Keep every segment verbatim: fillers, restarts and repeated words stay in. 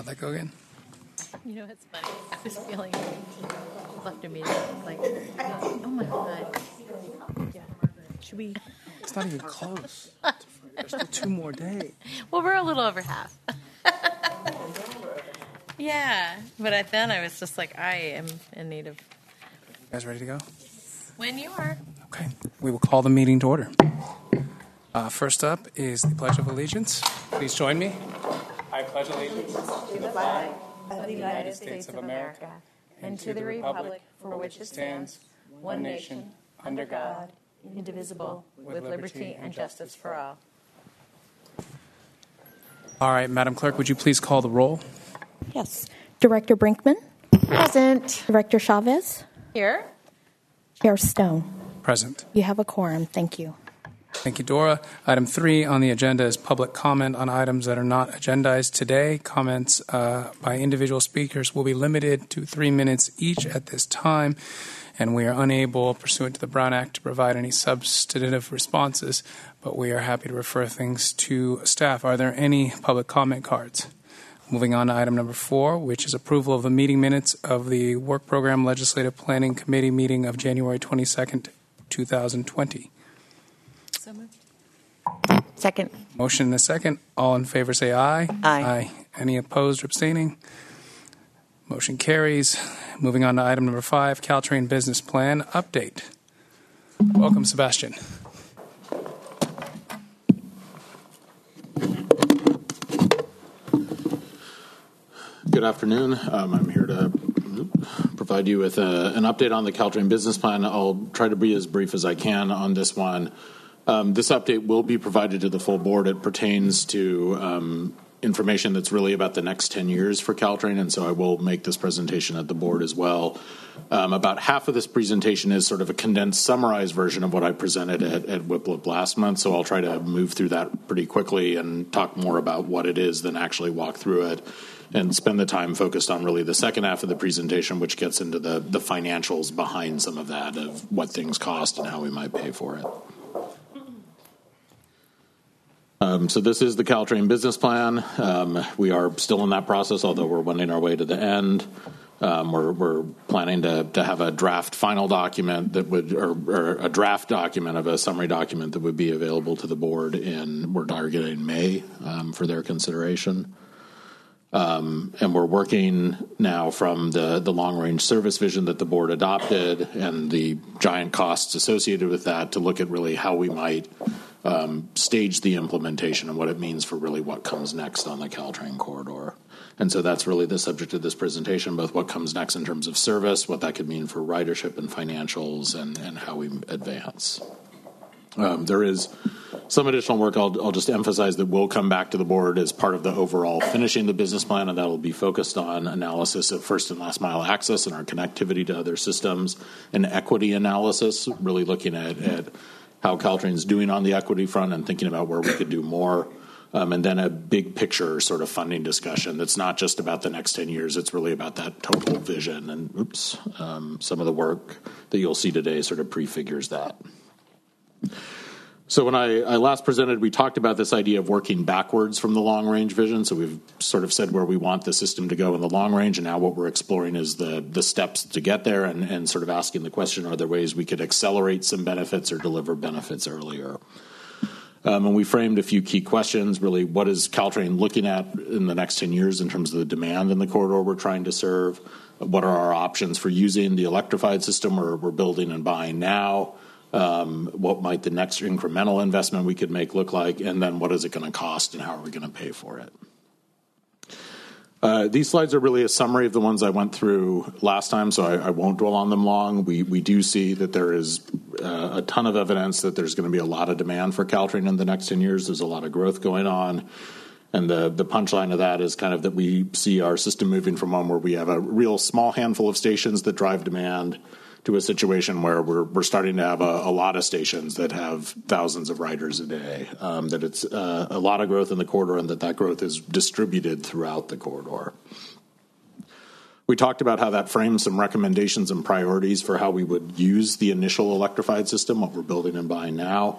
How'd that go again? You know, it's funny. I was feeling left a meeting. Like, oh my God. Yeah. Should we? It's not even close. There's still two more days. Well, we're a little over half. Yeah. But I, then I was just like, I am in need of. You guys ready to go? When you are. Okay. We will call the meeting to order. Uh, first up is the Pledge of Allegiance. Please join me. I pledge allegiance To the flag of the United States of America and to the republic for which it stands, one nation, under God, indivisible, with liberty and justice for all. All right, Madam Clerk, would you please call the roll? Yes. Director Brinkman? Present. Director Chavez? Here. Chair Stone? Present. You have a quorum. Thank you. Thank you, Dora. Item three on the agenda is public comment on items that are not agendized today. Comments uh, by individual speakers will be limited to three minutes each at this time, and we are unable, pursuant to the Brown Act, to provide any substantive responses, but we are happy to refer things to staff. Are there any public comment cards? Moving on to item number four, which is approval of the meeting minutes of the Work Program Legislative Planning Committee meeting of January twenty-second, twenty twenty. So moved. Second. Motion and a second. All in favor say aye. Aye. Aye. Any opposed or abstaining? Motion carries. Moving on to item number five, Caltrain Business Plan Update. Welcome, Sebastian. Good afternoon. Um, I'm here to provide you with a, an update on the Caltrain Business Plan. I'll try to be as brief as I can on this one. Um, this update will be provided to the full board. It pertains to um, information that's really about the next ten years for Caltrain, and so I will make this presentation at the board as well. Um, about half of this presentation is sort of a condensed, summarized version of what I presented at, at W I P L I P last month, so I'll try to move through that pretty quickly and talk more about what it is than actually walk through it, and spend the time focused on really the second half of the presentation, which gets into the, the financials behind some of that, of what things cost and how we might pay for it. Um, so this is the Caltrain business plan. Um, we are still in that process, although we're wending our way to the end. Um, we're, we're planning to, to have a draft final document that would, or, or a draft document of a summary document that would be available to the board in, we're targeting May um, for their consideration. Um, and we're working now from the, the long-range service vision that the board adopted and the giant costs associated with that to look at really how we might um, stage the implementation and what it means for really what comes next on the Caltrain corridor. And so that's really the subject of this presentation, both what comes next in terms of service, what that could mean for ridership and financials, and, and how we advance. Um, there is some additional work. I'll, I'll just emphasize that we'll come back to the board as part of the overall finishing the business plan, and that will be focused on analysis of first and last mile access and our connectivity to other systems, and equity analysis, really looking at, at how Caltrain's doing on the equity front and thinking about where we could do more. Um, and then a big picture sort of funding discussion that's not just about the next ten years. It's really about that total vision. And oops, um, some of the work that you'll see today sort of prefigures that. So when I, I last presented, we talked about this idea of working backwards from the long-range vision. So we've sort of said where we want the system to go in the long range, and now what we're exploring is the, the steps to get there, and, and sort of asking the question, are there ways we could accelerate some benefits or deliver benefits earlier? Um, and we framed a few key questions, really. What is Caltrain looking at in the next ten years in terms of the demand in the corridor we're trying to serve? What are our options for using the electrified system we're, we're building and buying now? Um, what might the next incremental investment we could make look like? And then what is it going to cost and how are we going to pay for it? Uh, these slides are really a summary of the ones I went through last time, so I, I won't dwell on them long. We we do see that there is uh, a ton of evidence that there's going to be a lot of demand for Caltrain in the next ten years. There's a lot of growth going on. And the, the punchline of that is kind of that we see our system moving from one where we have a real small handful of stations that drive demand to a situation where we're we're starting to have a, a lot of stations that have thousands of riders a day, um, that it's uh, a lot of growth in the corridor and that that growth is distributed throughout the corridor. We talked about how that frames some recommendations and priorities for how we would use the initial electrified system, what we're building and buying now.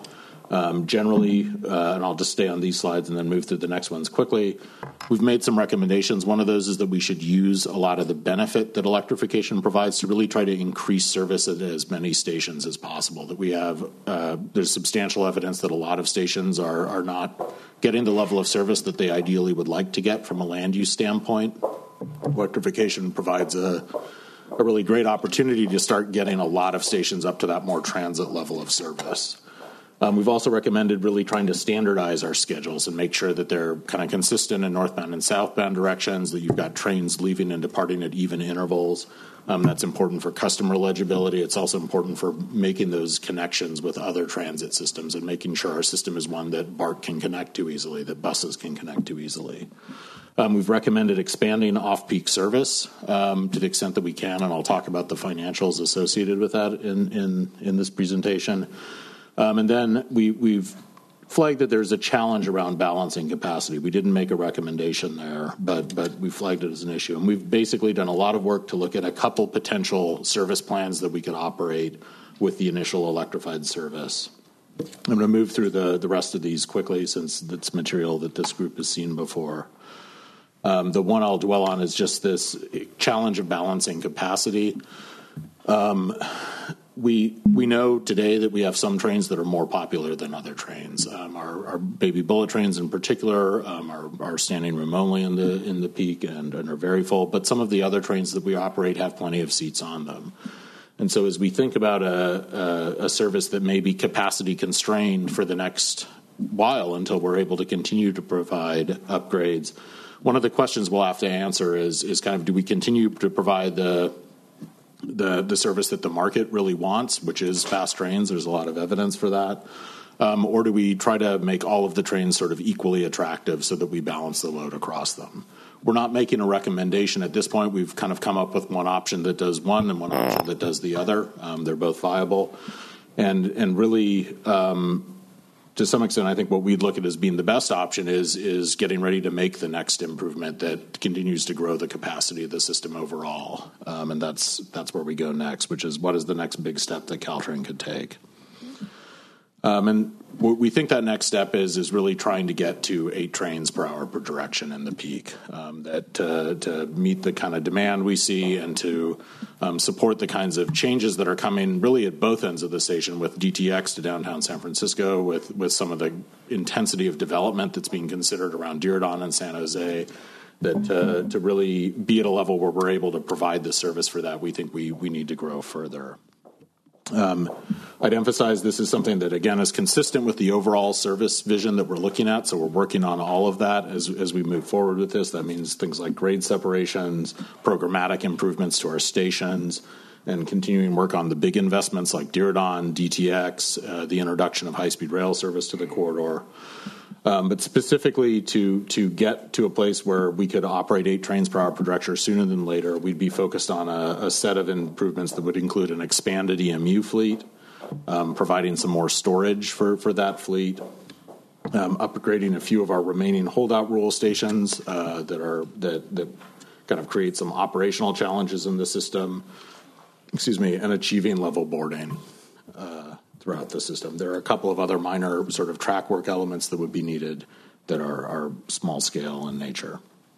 Um, generally, uh, and I'll just stay on these slides and then move through the next ones quickly, we've made some recommendations. One of those is that we should use a lot of the benefit that electrification provides to really try to increase service at as many stations as possible. That we have, uh, there's substantial evidence that a lot of stations are, are not getting the level of service that they ideally would like to get from a land use standpoint. Electrification provides a, a really great opportunity to start getting a lot of stations up to that more transit level of service. Um, we've also recommended really trying to standardize our schedules and make sure that they're kind of consistent in northbound and southbound directions, that you've got trains leaving and departing at even intervals. Um, that's important for customer legibility. It's also important for making those connections with other transit systems and making sure our system is one that BART can connect to easily, that buses can connect to easily. Um, we've recommended expanding off-peak service um, to the extent that we can, and I'll talk about the financials associated with that in, in, in this presentation. Um, and then we, we've flagged that there's a challenge around balancing capacity. We didn't make a recommendation there, but but we flagged it as an issue. And we've basically done a lot of work to look at a couple potential service plans that we could operate with the initial electrified service. I'm going to move through the, the rest of these quickly since it's material that this group has seen before. Um, the one I'll dwell on is just this challenge of balancing capacity. Um, We we know today that we have some trains that are more popular than other trains. Um, our, our baby bullet trains in particular um, are, are standing room only in the in the peak and, and are very full. But some of the other trains that we operate have plenty of seats on them. And so as we think about a, a, a service that may be capacity constrained for the next while until we're able to continue to provide upgrades, one of the questions we'll have to answer is is kind of, do we continue to provide the the the service that the market really wants, which is fast trains? There's a lot of evidence for that. Um, or do we try to make all of the trains sort of equally attractive so that we balance the load across them? We're not making a recommendation at this point. We've kind of come up with one option that does one and one option that does the other. Um, they're both viable. And and really, um, to some extent, I think what we'd look at as being the best option is is getting ready to make the next improvement that continues to grow the capacity of the system overall. Um, and that's that's where we go next, which is what is the next big step that Caltrain could take. Um, and what we think that next step is is really trying to get to eight trains per hour per direction in the peak, um, that uh, to meet the kind of demand we see and to um, support the kinds of changes that are coming really at both ends of the station, with D T X to downtown San Francisco, with with some of the intensity of development that's being considered around Diridon and San Jose. That uh, to really be at a level where we're able to provide the service for that, we think we we need to grow further. Um, I'd emphasize this is something that, again, is consistent with the overall service vision that we're looking at. So we're working on all of that as, as we move forward with this. That means things like grade separations, programmatic improvements to our stations, and continuing work on the big investments like Diridon, D T X, uh, the introduction of high-speed rail service to the corridor. Um, but specifically to to get to a place where we could operate eight trains per hour per direction sooner than later, we'd be focused on a, a set of improvements that would include an expanded E M U fleet, um, providing some more storage for, for that fleet, um, upgrading a few of our remaining holdout rule stations uh, that are that that kind of create some operational challenges in the system. Excuse me, and achieving level boarding Uh, throughout the system. There are a couple of other minor sort of track work elements that would be needed that are, are small scale in nature.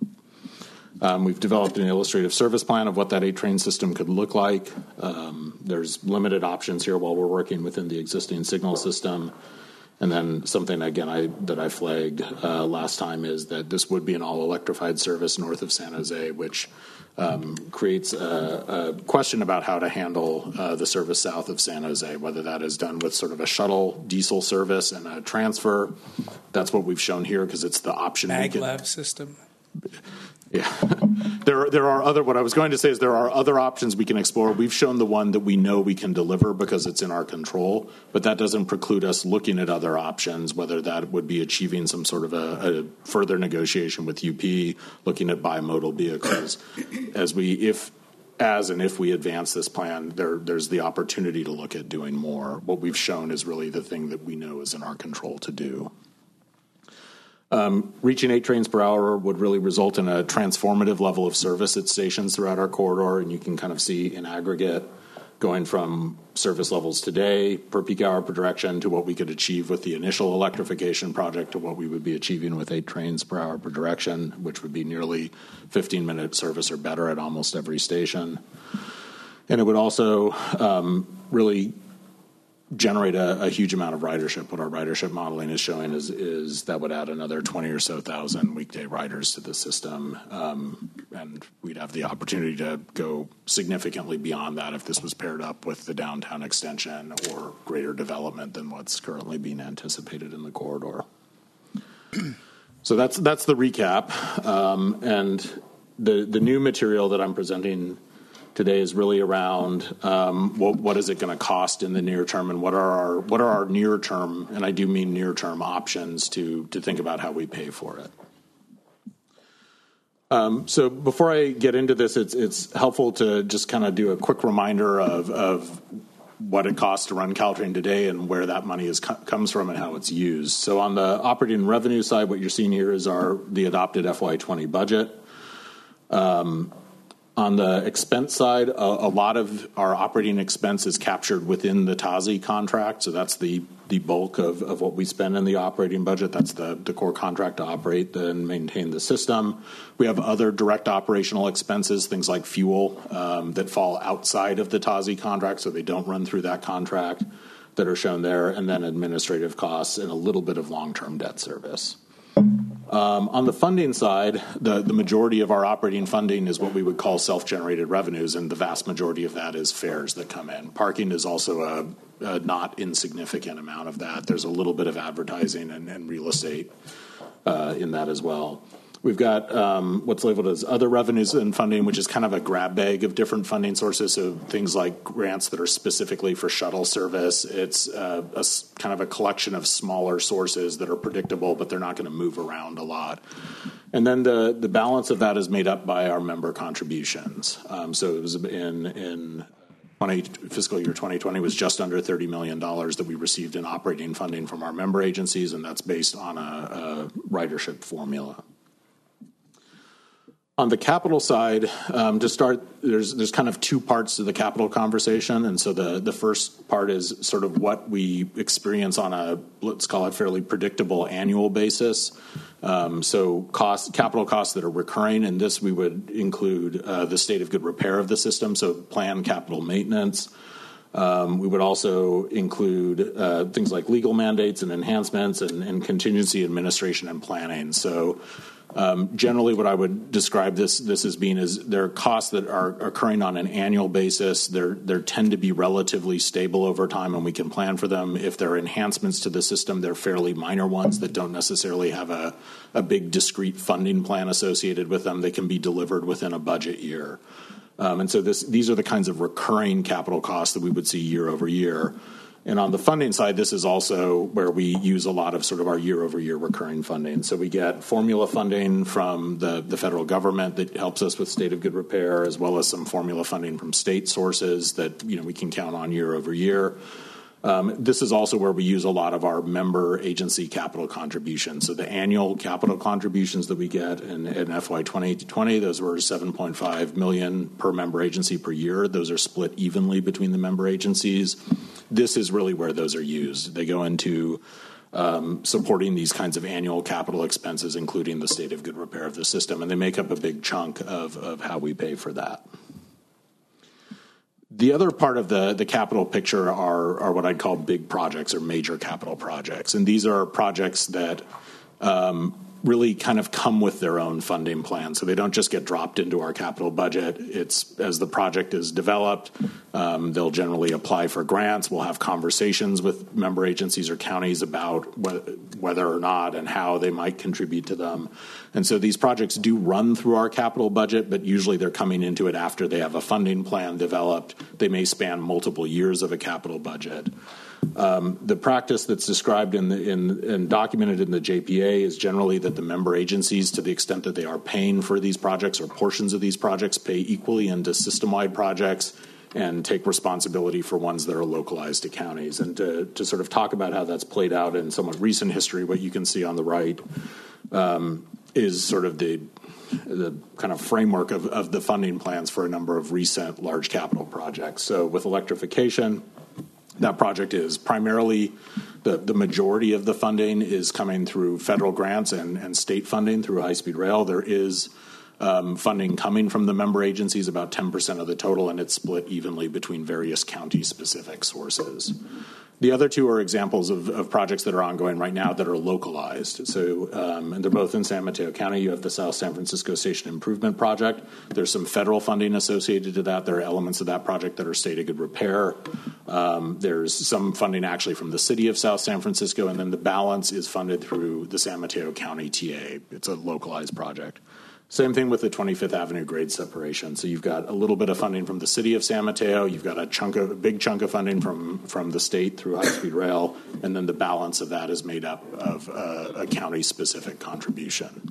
Um, we've developed an illustrative service plan of what that eight train system could look like. Um, there's limited options here while we're working within the existing signal system. And then something, again, I, that I flagged uh, last time is that this would be an all-electrified service north of San Jose, which um, creates a, a question about how to handle uh, the service south of San Jose, whether that is done with sort of a shuttle diesel service and a transfer. That's what we've shown here because it's the option. Maglev system. Yeah, there there are other. What I was going to say is there are other options we can explore. We've shown the one that we know we can deliver because it's in our control, but that doesn't preclude us looking at other options, whether that would be achieving some sort of a, a further negotiation with U P, looking at bimodal vehicles. As we, if, as and if we advance this plan, there there's the opportunity to look at doing more. What we've shown is really the thing that we know is in our control to do. Um, reaching eight trains per hour would really result in a transformative level of service at stations throughout our corridor, and you can kind of see in aggregate going from service levels today per peak hour per direction to what we could achieve with the initial electrification project to what we would be achieving with eight trains per hour per direction, which would be nearly fifteen minute service or better at almost every station. And it would also um, really generate a, a huge amount of ridership. What our ridership modeling is showing is, is that would add another twenty or so thousand weekday riders to the system. Um, and we'd have the opportunity to go significantly beyond that if this was paired up with the downtown extension or greater development than what's currently being anticipated in the corridor. So that's that's the recap. Um, and the, the new material that I'm presenting today is really around um, what, what is it going to cost in the near term, and what are our what are our near term, and I do mean near term options to to think about how we pay for it. Um, so before I get into this, it's it's helpful to just kind of do a quick reminder of of what it costs to run Caltrain today and where that money is comes from and how it's used. So on the operating revenue side, what you're seeing here is our the adopted F Y twenty budget. Um, On the expense side, a, a lot of our operating expense is captured within the T A S I contract, so that's the, the bulk of, of what we spend in the operating budget. That's the, the core contract to operate and maintain the system. We have other direct operational expenses, things like fuel, um, that fall outside of the T A S I contract, so they don't run through that contract, that are shown there, and then administrative costs and a little bit of long-term debt service. Um, on the funding side, the, the majority of our operating funding is what we would call self-generated revenues, and the vast majority of that is fares that come in. Parking is also a, a not insignificant amount of that. There's a little bit of advertising and, and real estate uh, in that as well. We've got um, what's labeled as other revenues and funding, which is kind of a grab bag of different funding sources. So things like grants that are specifically for shuttle service. It's uh, a, kind of a collection of smaller sources that are predictable, but they're not going to move around a lot. And then the, the balance of that is made up by our member contributions. Um, so it was in, in twenty, fiscal year twenty twenty was just under thirty million dollars that we received in operating funding from our member agencies, and that's based on a, a ridership formula. On the capital side, um, to start, there's there's kind of two parts to the capital conversation. And so the, the first part is sort of what we experience on a, let's call it, fairly predictable annual basis. Um, so cost, capital costs that are recurring, and this we would include uh, the state of good repair of the system, so planned capital maintenance. Um, we would also include uh, things like legal mandates and enhancements and, and contingency administration and planning. So Um, generally, what I would describe this this as being is there are costs that are occurring on an annual basis. They're they tend to be relatively stable over time, and we can plan for them. If there are enhancements to the system, they're fairly minor ones that don't necessarily have a, a big discrete funding plan associated with them. They can be delivered within a budget year. Um, and so this these are the kinds of recurring capital costs that we would see year over year. And on the funding side, this is also where we use a lot of sort of our year-over-year recurring funding. So we get formula funding from the, the federal government that helps us with state of good repair, as well as some formula funding from state sources that, you know, we can count on year over year. Um, this is also where we use a lot of our member agency capital contributions. So the annual capital contributions that we get in, in F Y twenty twenty, those were seven point five million dollars per member agency per year. Those are split evenly between the member agencies. This is really where those are used. They go into um, supporting these kinds of annual capital expenses, including the state of good repair of the system, and they make up a big chunk of, of how we pay for that. The other part of the, the capital picture are, are what I'd call big projects or major capital projects. And these are projects that um, really kind of come with their own funding plan. So they don't just get dropped into our capital budget. It's as the project is developed, um, they'll generally apply for grants. We'll have conversations with member agencies or counties about wh- whether or not and how they might contribute to them. And so these projects do run through our capital budget, but usually they're coming into it after they have a funding plan developed. They may span multiple years of a capital budget. Um, the practice that's described in the, in, and documented in the J P A is generally that the member agencies, to the extent that they are paying for these projects or portions of these projects, pay equally into system-wide projects and take responsibility for ones that are localized to counties. And to, to sort of talk about how that's played out in somewhat recent history, what you can see on the right um, is sort of the the kind of framework of, of the funding plans for a number of recent large capital projects. So with electrification, that project is primarily the, the majority of the funding is coming through federal grants and, and state funding through high-speed rail. There is um, funding coming from the member agencies, about ten percent of the total, and it's split evenly between various county-specific sources. The other two are examples of, of projects that are ongoing right now that are localized. So, um, and they're both in San Mateo County. You have the South San Francisco Station Improvement Project. There's some federal funding associated to that. There are elements of that project that are state of good repair. Um, there's some funding actually from the city of South San Francisco, and then the balance is funded through the San Mateo County T A. It's a localized project. Same thing with the twenty-fifth Avenue grade separation. So you've got a little bit of funding from the city of San Mateo. You've got a chunk of a big chunk of funding from from the state through high-speed rail, and then the balance of that is made up of uh, a county-specific contribution.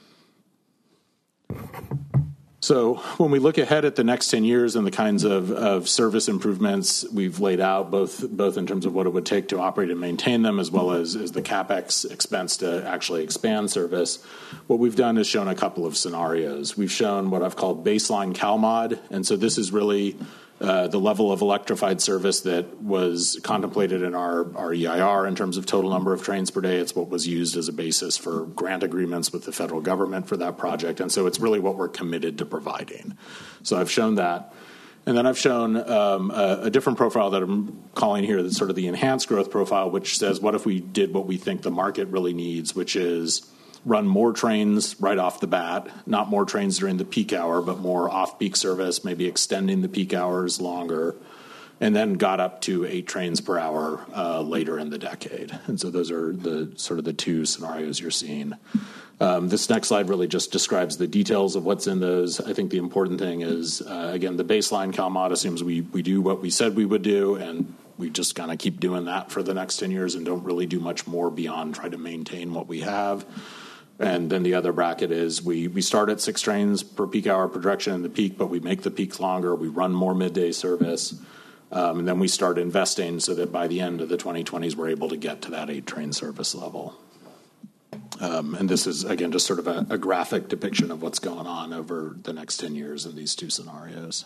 So when we look ahead at the next ten years and the kinds of, of service improvements we've laid out, both both in terms of what it would take to operate and maintain them, as well as, as the CapEx expense to actually expand service, what we've done is shown a couple of scenarios. We've shown what I've called baseline CalMod, and so this is really uh, the level of electrified service that was contemplated in our, our E I R in terms of total number of trains per day. It's what was used as a basis for grant agreements with the federal government for that project, and so it's really what we're committed to providing. So I've shown that. And then I've shown um, a, a different profile that I'm calling here that's sort of the enhanced growth profile, which says what if we did what we think the market really needs, which is run more trains right off the bat, not more trains during the peak hour, but more off-peak service, maybe extending the peak hours longer, and then got up to eight trains per hour uh, later in the decade. And so those are the sort of the two scenarios you're seeing. Um, this next slide really just describes the details of what's in those. I think the important thing is, uh, again, the baseline CalMod assumes we, we do what we said we would do, and we just kind of keep doing that for the next ten years and don't really do much more beyond try to maintain what we have. And then the other bracket is we, we start at six trains per peak hour projection in the peak, but we make the peaks longer. We run more midday service. Um, and then we start investing so that by the end of the twenty twenties, we're able to get to that eight train service level. Um, and this is, again, just sort of a, a graphic depiction of what's going on over the next ten years in these two scenarios.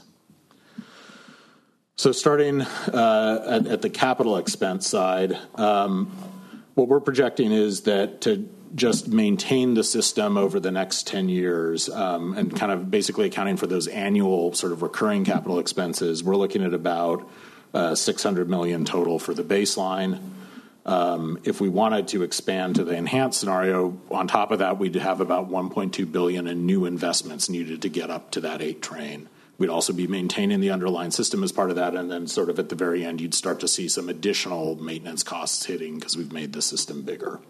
So starting uh, at, at the capital expense side, um, what we're projecting is that to just maintain the system over the next ten years um, and kind of basically accounting for those annual sort of recurring capital expenses, we're looking at about uh, six hundred million dollars total for the baseline. Um, if we wanted to expand to the enhanced scenario, on top of that, we'd have about one point two billion dollars in new investments needed to get up to that eight train. We'd also be maintaining the underlying system as part of that, and then sort of at the very end, you'd start to see some additional maintenance costs hitting because we've made the system bigger.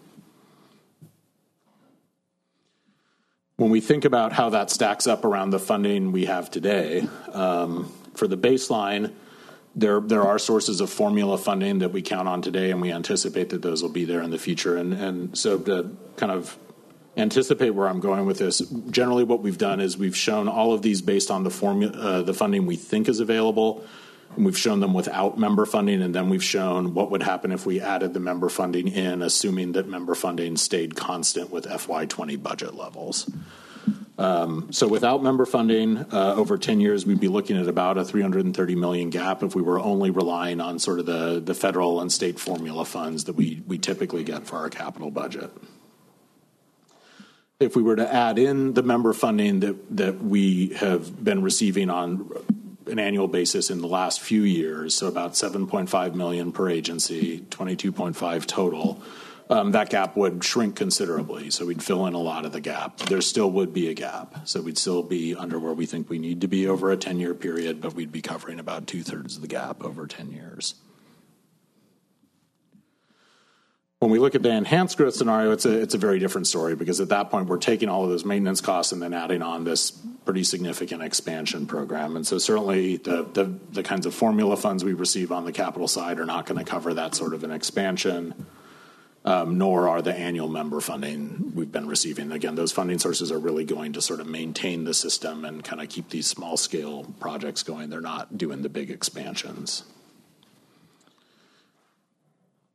When we think about how that stacks up around the funding we have today, um, for the baseline, there there are sources of formula funding that we count on today, and we anticipate that those will be there in the future. And, and so to kind of anticipate where I'm going with this, generally what we've done is we've shown all of these based on the formula, uh, the funding we think is available, and we've shown them without member funding, and then we've shown what would happen if we added the member funding in, assuming that member funding stayed constant with F Y twenty budget levels. Um, so without member funding, uh, over ten years, we'd be looking at about a three hundred thirty million dollars gap if we were only relying on sort of the, the federal and state formula funds that we, we typically get for our capital budget. If we were to add in the member funding that, that we have been receiving on an annual basis in the last few years, so about seven point five million dollars per agency, twenty-two point five total, um, that gap would shrink considerably. So we'd fill in a lot of the gap. There still would be a gap. So we'd still be under where we think we need to be over a ten-year period, but we'd be covering about two-thirds of the gap over ten years. When we look at the enhanced growth scenario, it's a, it's a very different story because at that point we're taking all of those maintenance costs and then adding on this pretty significant expansion program. And so certainly the, the, the kinds of formula funds we receive on the capital side are not going to cover that sort of an expansion, um, nor are the annual member funding we've been receiving. Again, those funding sources are really going to sort of maintain the system and kind of keep these small scale projects going. They're not doing the big expansions.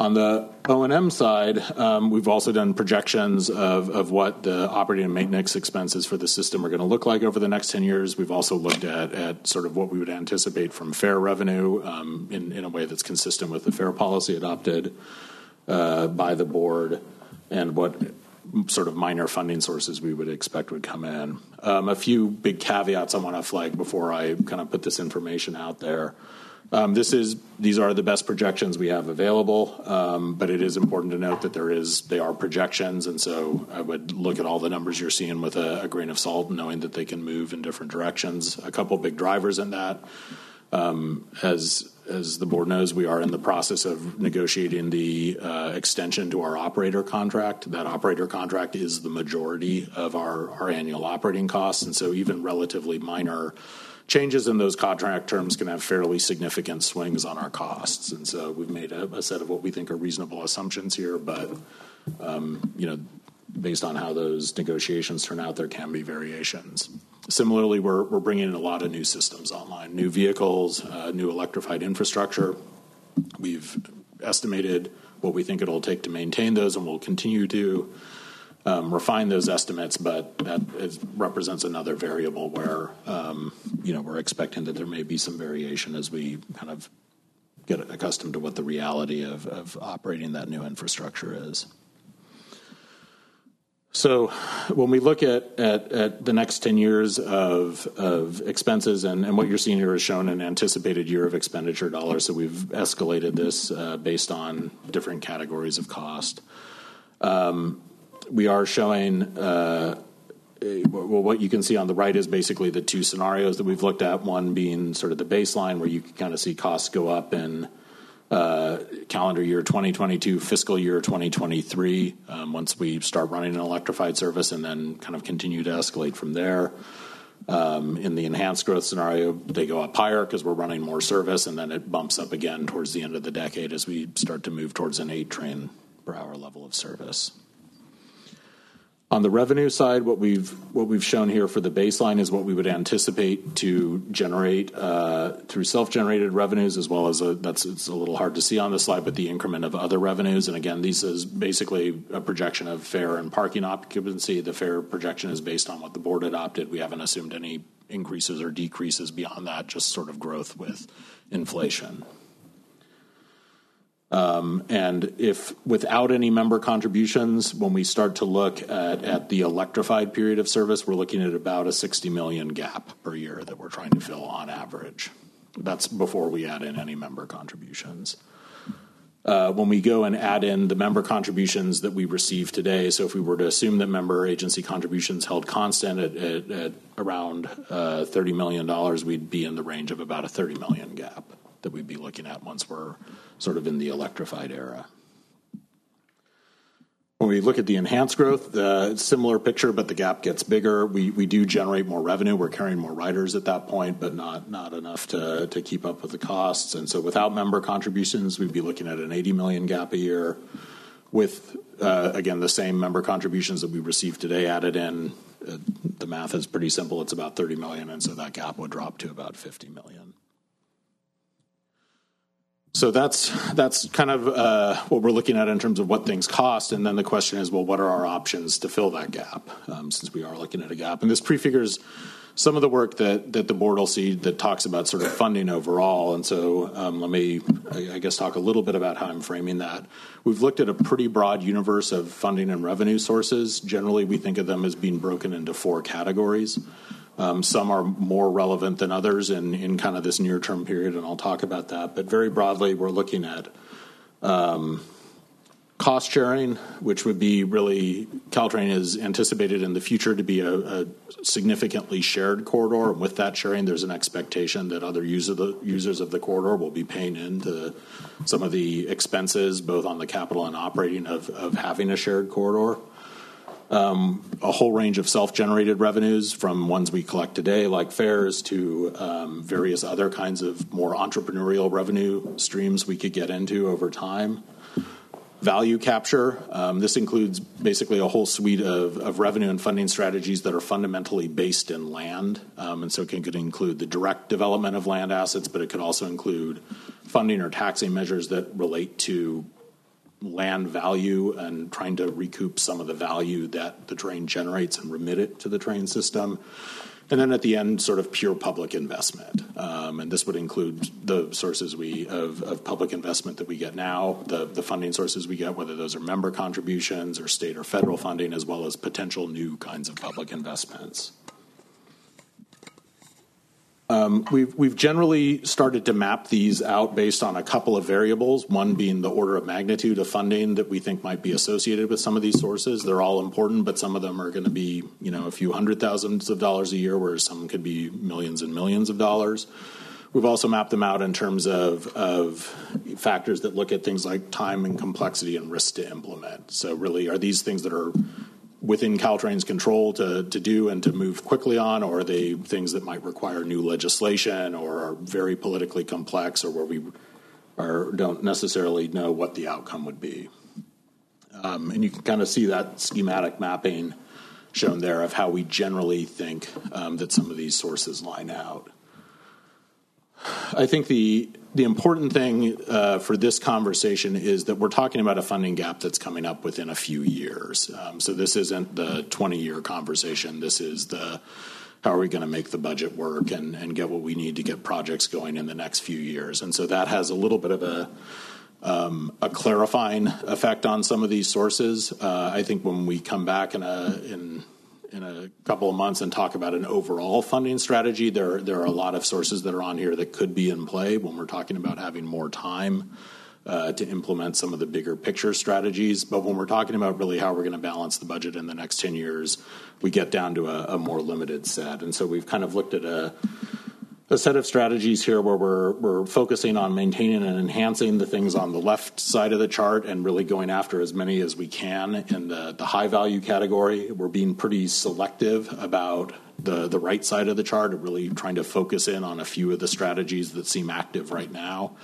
On the O and M side, um, we've also done projections of, of what the operating and maintenance expenses for the system are going to look like over the next ten years. We've also looked at, at sort of what we would anticipate from fare revenue um, in, in a way that's consistent with the fare policy adopted uh, by the board, and what sort of minor funding sources we would expect would come in. Um, a few big caveats I want to flag before I kind of put this information out there. Um, this is these are the best projections we have available, um, but it is important to note that there is they are projections, and so I would look at all the numbers you're seeing with a, a grain of salt, knowing that they can move in different directions. A couple big drivers in that, um, as as the board knows, we are in the process of negotiating the uh, extension to our operator contract. That operator contract is the majority of our, our annual operating costs, and so even relatively minor changes in those contract terms can have fairly significant swings on our costs. And so we've made a, a set of what we think are reasonable assumptions here, but um, you know, based on how those negotiations turn out, there can be variations. Similarly, we're, we're bringing in a lot of new systems online, new vehicles, uh, new electrified infrastructure. We've estimated what we think it'll take to maintain those, and we'll continue to um, refine those estimates, but that is, represents another variable where um, you know, we're expecting that there may be some variation as we kind of get accustomed to what the reality of, of operating that new infrastructure is. So when we look at, at, at the next ten years of, of expenses, and, and what you're seeing here is shown an anticipated year of expenditure dollars. So we've escalated this uh, based on different categories of cost. Um, we are showing, uh, a, well, what you can see on the right is basically the two scenarios that we've looked at, one being sort of the baseline where you can kind of see costs go up in Uh, calendar year twenty twenty-two, fiscal year twenty twenty-three, um, once we start running an electrified service, and then kind of continue to escalate from there. Um, in the enhanced growth scenario, they go up higher because we're running more service, and then it bumps up again towards the end of the decade as we start to move towards an eight train per hour level of service. On the revenue side, what we've what we've shown here for the baseline is what we would anticipate to generate uh, through self-generated revenues, as well as a, that's it's a little hard to see on the slide, but the increment of other revenues. And again, this is basically a projection of fare and parking occupancy. The fare projection is based on what the board adopted. We haven't assumed any increases or decreases beyond that, just sort of growth with inflation. Um, and if without any member contributions, when we start to look at, at the electrified period of service, we're looking at about a sixty million gap per year that we're trying to fill on average. That's before we add in any member contributions. Uh, when we go and add in the member contributions that we receive today, so if we were to assume that member agency contributions held constant at, at, at around uh, thirty million dollars, we'd be in the range of about a thirty million gap that we'd be looking at once we're sort of in the electrified era. When we look at the enhanced growth, uh, similar picture, but the gap gets bigger. We we do generate more revenue. We're carrying more riders at that point, but not not enough to, to keep up with the costs. And so without member contributions, we'd be looking at an eighty million gap a year. With, uh, again, the same member contributions that we receive today added in, uh, the math is pretty simple. It's about thirty million, and so that gap would drop to about fifty million. So that's that's kind of uh, what we're looking at in terms of what things cost, and then the question is, well, what are our options to fill that gap, um, since we are looking at a gap? And this prefigures some of the work that, that the board will see that talks about sort of funding overall. And so um, let me, I guess, talk a little bit about how I'm framing that. We've looked at a pretty broad universe of funding and revenue sources. Generally, we think of them as being broken into four categories. Um, some are more relevant than others in, in kind of this near-term period, and I'll talk about that. But very broadly, we're looking at um, cost sharing, which would be really, Caltrain is anticipated in the future to be a, a significantly shared corridor. And with that sharing, there's an expectation that other user, the, users of the corridor will be paying into some of the expenses, both on the capital and operating of, of having a shared corridor. Um, a whole range of self-generated revenues, from ones we collect today, like fares, to um, various other kinds of more entrepreneurial revenue streams we could get into over time. Value capture. Um, this includes basically a whole suite of, of revenue and funding strategies that are fundamentally based in land. Um, and so it can, could include the direct development of land assets, but it could also include funding or taxing measures that relate to land value and trying to recoup some of the value that the train generates and remit it to the train system. And then at the end, sort of pure public investment. Um, and this would include the sources we of, of public investment that we get now, the, the funding sources we get, whether those are member contributions or state or federal funding, as well as potential new kinds of public investments. Um, we've, we've generally started to map these out based on a couple of variables, one being the order of magnitude of funding that we think might be associated with some of these sources. They're all important, but some of them are going to be, you know, a few hundred thousands of dollars a year, whereas some could be millions and millions of dollars. We've also mapped them out in terms of, of factors that look at things like time and complexity and risk to implement. So really, are these things that are within Caltrain's control to, to do and to move quickly on, or are they things that might require new legislation or are very politically complex or where we are, don't necessarily know what the outcome would be? Um, and you can kind of see that schematic mapping shown there of how we generally think um, that some of these sources line out. I think the the important thing uh, for this conversation is that we're talking about a funding gap that's coming up within a few years. Um, so this isn't the twenty-year conversation. This is the how are we going to make the budget work and, and get what we need to get projects going in the next few years. And so that has a little bit of a um, a clarifying effect on some of these sources. Uh, I think when we come back in a in in a couple of months and talk about an overall funding strategy, there, there are a lot of sources that are on here that could be in play when we're talking about having more time uh, to implement some of the bigger picture strategies. But when we're talking about really how we're going to balance the budget in the next ten years, we get down to a, a more limited set. And so we've kind of looked at a a set of strategies here where we're we're focusing on maintaining and enhancing the things on the left side of the chart and really going after as many as we can in the, the high value category. We're being pretty selective about the, the right side of the chart, really trying to focus in on a few of the strategies that seem active right now.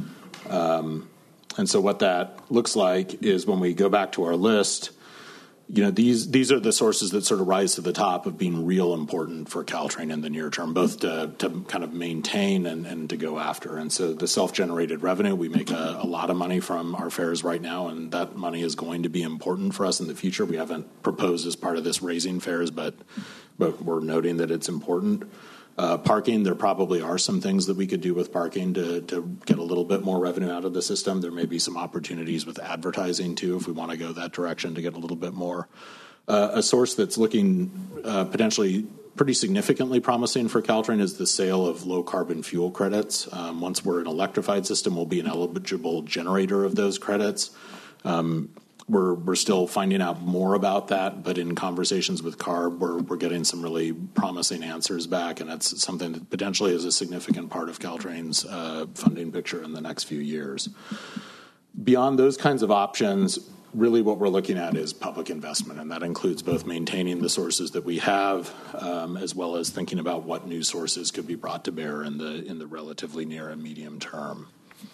Um, and so what that looks like is when we go back to our list, you know, these these are the sources that sort of rise to the top of being real important for Caltrain in the near term, both to, to kind of maintain and, and to go after. And so the self-generated revenue, we make a, a lot of money from our fares right now, and that money is going to be important for us in the future. We haven't proposed as part of this raising fares, but but we're noting that it's important. Uh, parking, there probably are some things that we could do with parking to, to get a little bit more revenue out of the system. There may be some opportunities with advertising, too, if we want to go that direction to get a little bit more. Uh, a source that's looking uh, potentially pretty significantly promising for Caltrain is the sale of low-carbon fuel credits. Um, once we're an electrified system, we'll be an eligible generator of those credits. Um, We're we're still finding out more about that, but in conversations with CARB, we're we're getting some really promising answers back, and that's something that potentially is a significant part of Caltrain's uh, funding picture in the next few years. Beyond those kinds of options, really what we're looking at is public investment, and that includes both maintaining the sources that we have, um, as well as thinking about what new sources could be brought to bear in the in the relatively near and medium term.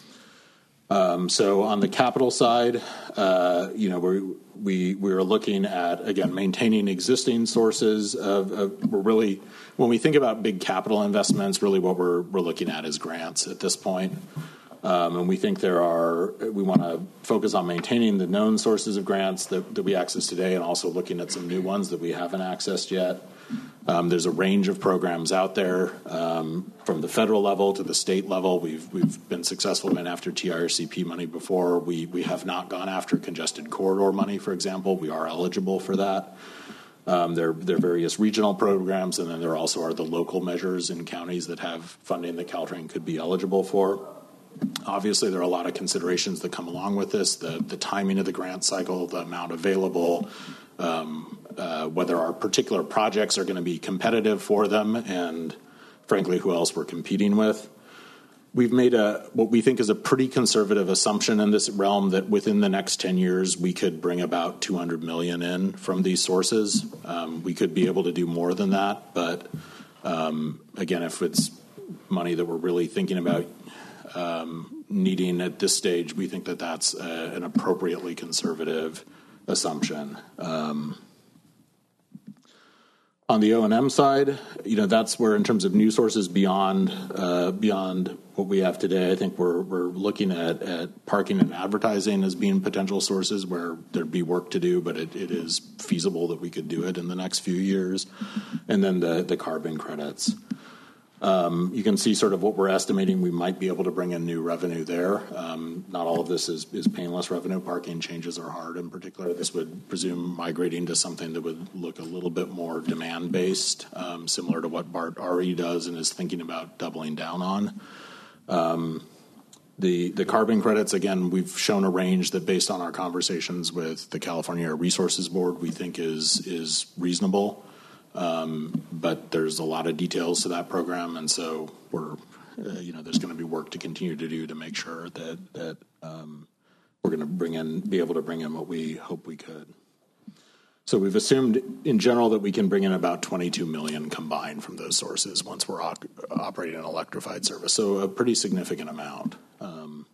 Um, so on the capital side, uh, you know, we're, we we are looking at, again, maintaining existing sources of, of, we're really, when we think about big capital investments, really what we're we're looking at is grants at this point. Um, and we think there are, we want to focus on maintaining the known sources of grants that, that we access today and also looking at some new ones that we haven't accessed yet. Um, there's a range of programs out there um, from the federal level to the state level. We've we've been successful in after T I R C P money before. We we have not gone after congested corridor money, for example. We are eligible for that. Um, there, there are various regional programs, and then there also are the local measures in counties that have funding that Caltrain could be eligible for. Obviously, there are a lot of considerations that come along with this, the, the timing of the grant cycle, the amount available, um, uh, whether our particular projects are going to be competitive for them, and frankly, who else we're competing with. We've made a what we think is a pretty conservative assumption in this realm that within the next ten years, we could bring about two hundred million dollars in from these sources. Um, we could be able to do more than that, but um, again, if it's money that we're really thinking about Um, needing at this stage, we think that that's uh, an appropriately conservative assumption. Um, On the O and M side, you know, that's where, in terms of new sources beyond uh, beyond what we have today, I think we're we're looking at, at parking and advertising as being potential sources where there'd be work to do, but it, it is feasible that we could do it in the next few years. And then the the carbon credits. Um, you can see sort of what we're estimating we might be able to bring in new revenue there. Um, not all of this is, is painless revenue. Parking changes are hard in particular. This would presume migrating to something that would look a little bit more demand-based, um, similar to what BART already does and is thinking about doubling down on. Um, the, the carbon credits, again, we've shown a range that, based on our conversations with the California Air Resources Board, we think is, is reasonable. Um, but there's a lot of details to that program, and so we're, uh, you know, there's going to be work to continue to do to make sure that that um, we're going to bring in, be able to bring in what we hope we could. So we've assumed, in general, that we can bring in about twenty-two million combined from those sources once we're op- operating an electrified service. So a pretty significant amount. Um,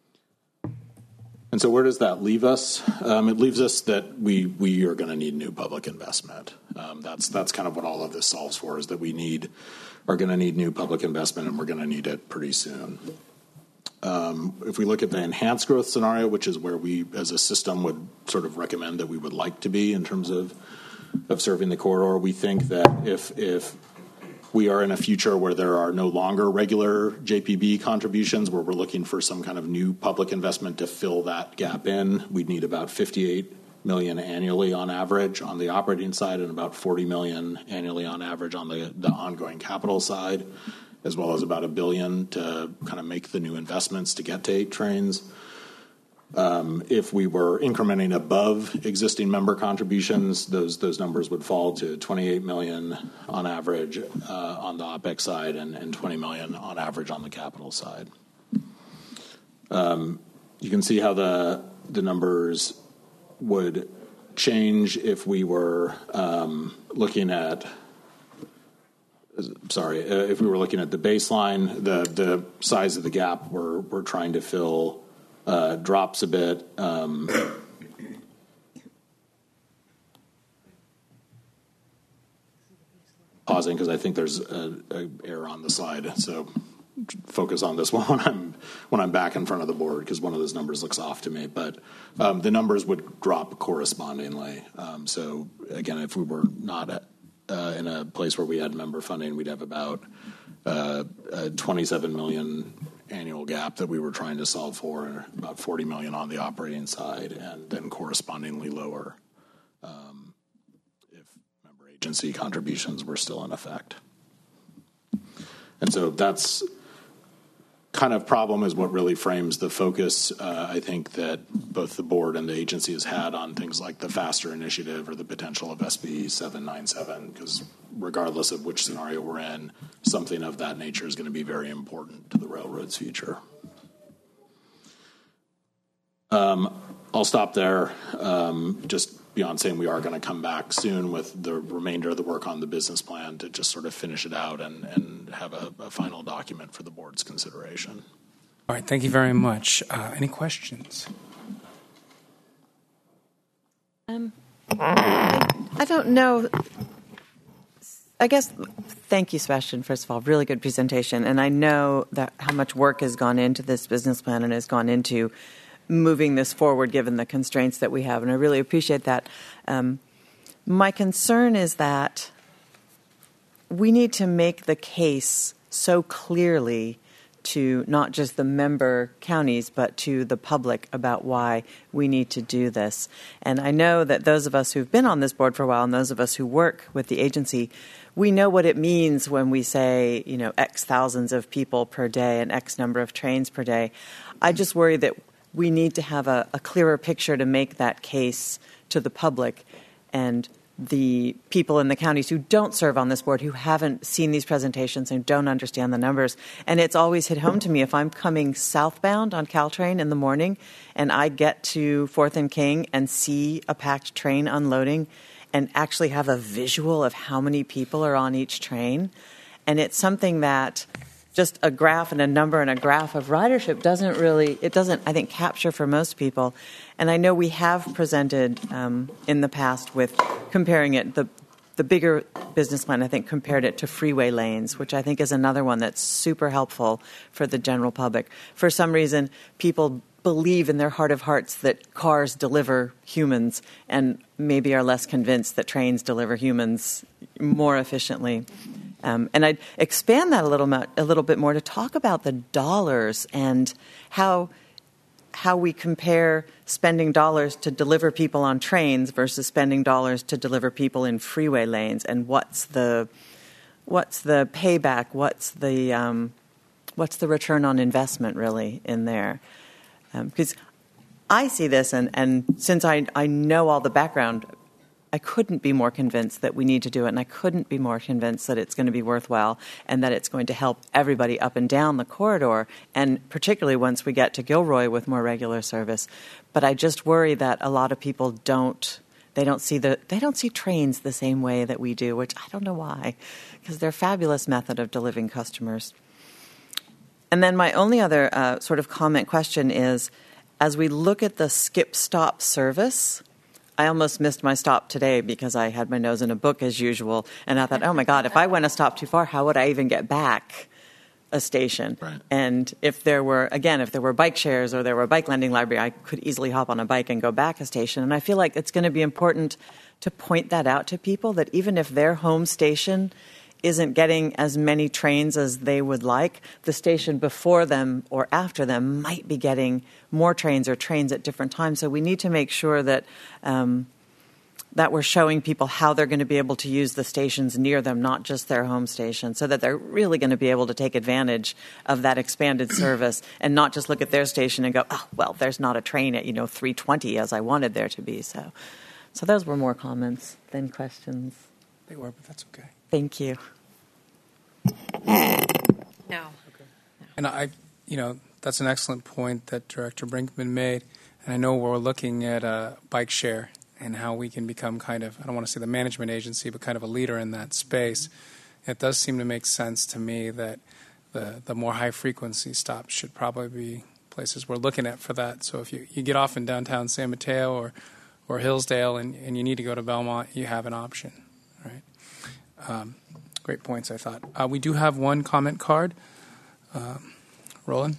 And so where does that leave us? Um, it leaves us that we we are going to need new public investment. Um, that's that's kind of what all of this solves for, is that we need are going to need new public investment, and we're going to need it pretty soon. Um, if we look at the enhanced growth scenario, which is where we as a system would sort of recommend that we would like to be in terms of of serving the corridor, we think that if if we are in a future where there are no longer regular J P B contributions, where we're looking for some kind of new public investment to fill that gap in, we'd need about fifty-eight million dollars annually on average on the operating side, and about forty million dollars annually on average on the, the ongoing capital side, as well as about a billion to kind of make the new investments to get to eight trains. Um, if we were incrementing above existing member contributions, those those numbers would fall to twenty-eight million dollars on average uh, on the OPEX side, and, and twenty million dollars on average on the capital side. Um, you can see how the the numbers would change if we were um, looking at. Sorry, uh, if we were looking at the baseline, the the size of the gap we're we're trying to fill. Uh, drops a bit. Um, pausing because I think there's a, a error on the slide. So focus on this one when I'm when I'm back in front of the board, because one of those numbers looks off to me. But um, the numbers would drop correspondingly. Um, so again, if we were not at, uh, in a place where we had member funding, we'd have about uh, uh, twenty-seven million annual gap that we were trying to solve for, about forty million on the operating side, and then correspondingly lower um, if member agency contributions were still in effect. And so that's kind of problem is what really frames the focus, uh, I think, that both the board and the agency has had on things like the FASTER initiative or the potential of S B seven ninety-seven, because regardless of which scenario we're in, something of that nature is going to be very important to the railroad's future. Um, I'll stop there, um, just beyond saying we are going to come back soon with the remainder of the work on the business plan to just sort of finish it out and, and have a, a final document for the board's consideration. All right, thank you very much. Uh, any questions? Um, I don't know. I guess, thank you, Sebastian, first of all. Really good presentation. And I know that how much work has gone into this business plan and has gone into moving this forward given the constraints that we have. And I really appreciate that. Um, my concern is that we need to make the case so clearly to not just the member counties, but to the public about why we need to do this. And I know that those of us who've been on this board for a while and those of us who work with the agency, we know what it means when we say, you know, X thousands of people per day and X number of trains per day. I just worry that we need to have a, a clearer picture to make that case to the public and the people in the counties who don't serve on this board, who haven't seen these presentations and don't understand the numbers. And it's always hit home to me if I'm coming southbound on Caltrain in the morning and I get to fourth and King and see a packed train unloading and actually have a visual of how many people are on each train. And it's something that just a graph and a number and a graph of ridership doesn't really, it doesn't, I think, capture for most people. And I know we have presented um, in the past with comparing it, the the bigger business plan, I think, compared it to freeway lanes, which I think is another one that's super helpful for the general public. For some reason, people believe in their heart of hearts that cars deliver humans and maybe are less convinced that trains deliver humans more efficiently. Um, and I'd expand that a little, mo- a little bit more to talk about the dollars and how how we compare spending dollars to deliver people on trains versus spending dollars to deliver people in freeway lanes, and what's the what's the payback, what's the um, what's the return on investment really in there. Because um, I see this, and, and since I, I know all the background, I couldn't be more convinced that we need to do it, and I couldn't be more convinced that it's going to be worthwhile and that it's going to help everybody up and down the corridor, and particularly once we get to Gilroy with more regular service. But I just worry that a lot of people don't they don't see the they don't see trains the same way that we do, which I don't know why, because they're a fabulous method of delivering customers. And then my only other uh, sort of comment question is, as we look at the skip-stop service, I almost missed my stop today because I had my nose in a book as usual, and I thought, oh, my God, if I went a stop too far, how would I even get back a station? Right. And if there were, again, if there were bike shares or there were a bike lending library, I could easily hop on a bike and go back a station. And I feel like it's going to be important to point that out to people, that even if their home station isn't getting as many trains as they would like, the station before them or after them might be getting more trains or trains at different times. So we need to make sure that um, that we're showing people how they're going to be able to use the stations near them, not just their home station, so that they're really going to be able to take advantage of that expanded service and not just look at their station and go, oh, well, there's not a train at, you know, three twenty as I wanted there to be. So, so those were more comments than questions. They were, but that's okay. Thank you. No. And I, you know, that's an excellent point that Director Brinkman made. And I know we're looking at a bike share and how we can become kind of, I don't want to say the management agency, but kind of a leader in that space. It does seem to make sense to me that the, the more high-frequency stops should probably be places we're looking at for that. So if you, you get off in downtown San Mateo or, or Hillsdale and, and you need to go to Belmont, you have an option, right? Um, great points, I thought. Uh, we do have one comment card. Uh, Roland?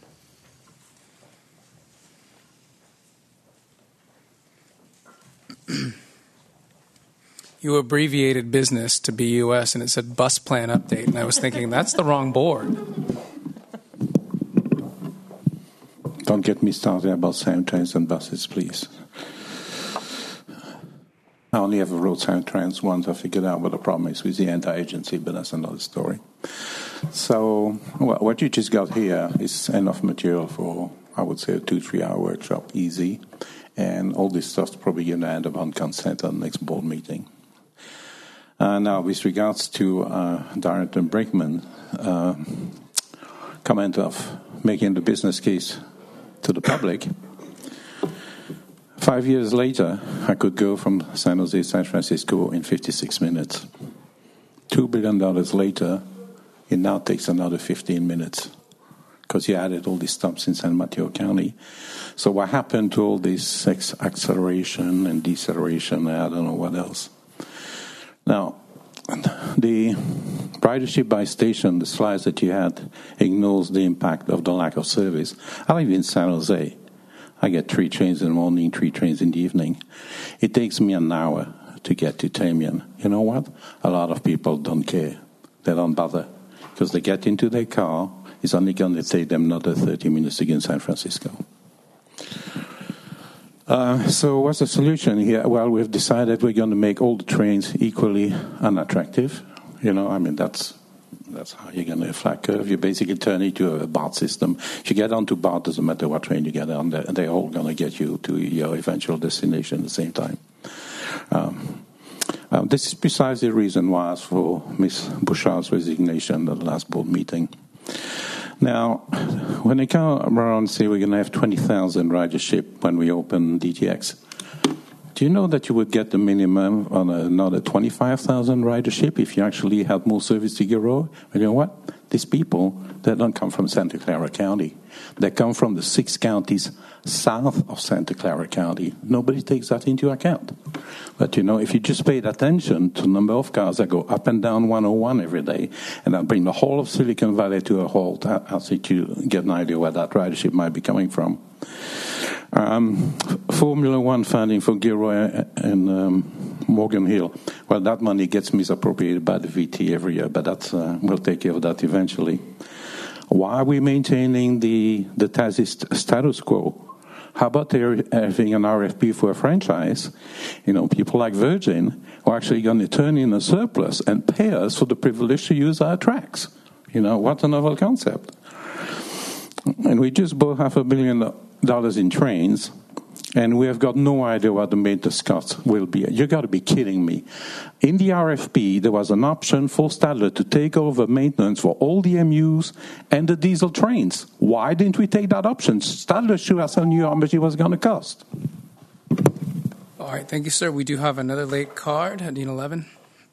You abbreviated business to B U S, and it said bus plan update, and I was thinking, that's the wrong board. Don't get me started about sound trains and buses, please. I only ever wrote sound trains once. I figured out what the problem is with the anti-agency, but that's another story. So well, what you just got here is enough material for, I would say, a two, three-hour workshop, easy. And all this stuff's probably going to end up on consent at the next board meeting. Uh, now, with regards to uh, Director Brinkman, uh, comment of making the business case to the public, five years later, I could go from San Jose to San Francisco in fifty-six minutes. Two billion dollars later, it now takes another fifteen minutes because you added all these stops in San Mateo County. So what happened to all this acceleration and deceleration, I don't know what else. Now, the ridership by station, the slides that you had, ignores the impact of the lack of service. I live in San Jose. I get three trains in the morning, three trains in the evening. It takes me an hour to get to Tamian. You know what? A lot of people don't care. They don't bother because they get into their car. It's only going to take them another thirty minutes to get in San Francisco. Uh, so what's the solution here? Well, we've decided we're going to make all the trains equally unattractive. You know, I mean, that's that's how you're going to flat curve. You basically turn it into a BART system. If you get onto BART, doesn't matter what train you get on, they're, they're all going to get you to your eventual destination at the same time. Um, um, this is precisely the reason why I asked for Miz Bouchard's resignation at the last board meeting. Now, when they come around and say we're going to have twenty thousand ridership when we open D T X, do you know that you would get the minimum on another twenty-five thousand ridership if you actually had more service to Gilroy? But you know what? These people, they don't come from Santa Clara County. They come from the six counties south of Santa Clara County. Nobody takes that into account. But, you know, if you just paid attention to the number of cars that go up and down one oh one every day, and that bring the whole of Silicon Valley to a halt, I, I think you get an idea where that ridership might be coming from. Um, Formula One funding for Gilroy and um, Morgan Hill. Well, that money gets misappropriated by the V T every year, but that's, uh, we'll take care of that eventually. Why are we maintaining the, the TASI status quo? How about having an R F P for a franchise? You know, people like Virgin are actually going to turn in a surplus and pay us for the privilege to use our tracks. You know, what a novel concept. And we just bought half a billion dollars in trains, and we have got no idea what the maintenance costs will be. You got to be kidding me. In the R F P, there was an option for Stadler to take over maintenance for all the M Us and the diesel trains. Why didn't we take that option? Stadler should have knew how much it was going to cost. All right, thank you, sir. We do have another late card at Dean eleven.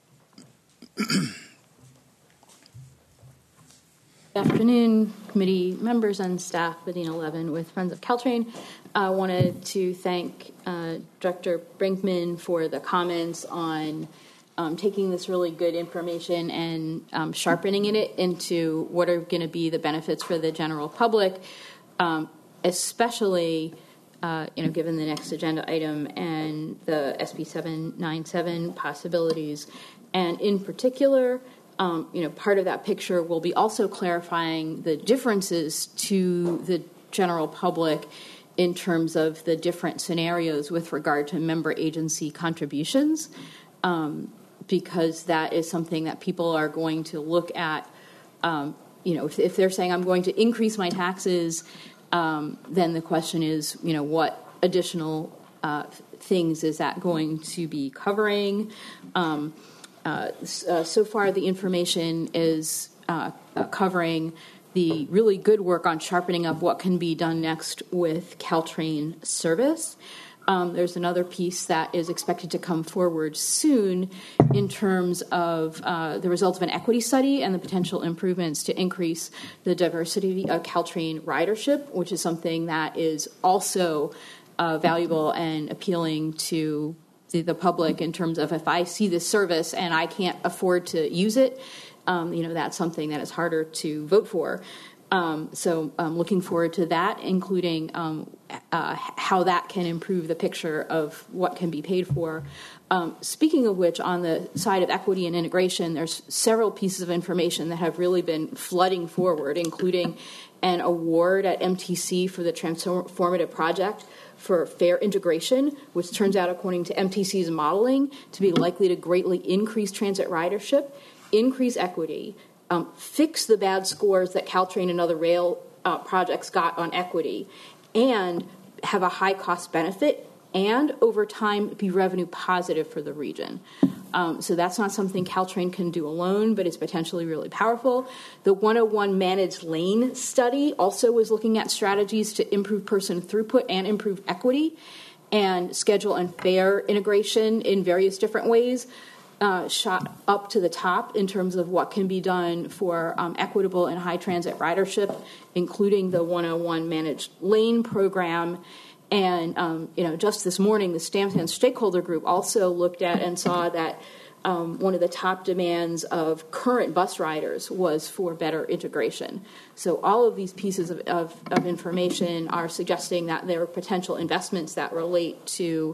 Good afternoon, committee members and staff with Dean eleven with Friends of Caltrain. I uh, wanted to thank uh, Director Brinkman for the comments on um, taking this really good information and um, sharpening it into what are going to be the benefits for the general public, um, especially uh, you know, given the next agenda item and the S B seven ninety-seven possibilities, and in particular. Um, you know, part of that picture will be also clarifying the differences to the general public in terms of the different scenarios with regard to member agency contributions, um, because that is something that people are going to look at. Um, you know, if, if they're saying I'm going to increase my taxes, um, then the question is, you know, what additional uh, things is that going to be covering? Um, Uh, uh, so far, the information is uh, uh, covering the really good work on sharpening up what can be done next with Caltrain service. Um, there's another piece that is expected to come forward soon in terms of uh, the results of an equity study and the potential improvements to increase the diversity of Caltrain ridership, which is something that is also uh, valuable and appealing to the public in terms of if I see this service and I can't afford to use it, um, you know, that's something that is harder to vote for. Um, so I'm looking forward to that, including um, uh, how that can improve the picture of what can be paid for. Um, speaking of which, on the side of equity and integration, there's several pieces of information that have really been flooding forward, including an award at M T C for the Transformative Project for fair integration, which turns out, according to M T C's modeling, to be likely to greatly increase transit ridership, increase equity, um, fix the bad scores that Caltrain and other rail uh, projects got on equity, and have a high cost benefit, and over time be revenue positive for the region. Um, so that's not something Caltrain can do alone, but it's potentially really powerful. The one oh one Managed Lane study also was looking at strategies to improve person throughput and improve equity and schedule and fare integration in various different ways, uh, shot up to the top in terms of what can be done for um, equitable and high transit ridership, including the one oh one Managed Lane program. And, um, you know, just this morning, the Stamford Stakeholder Group also looked at and saw that um, one of the top demands of current bus riders was for better integration. So all of these pieces of, of, of information are suggesting that there are potential investments that relate to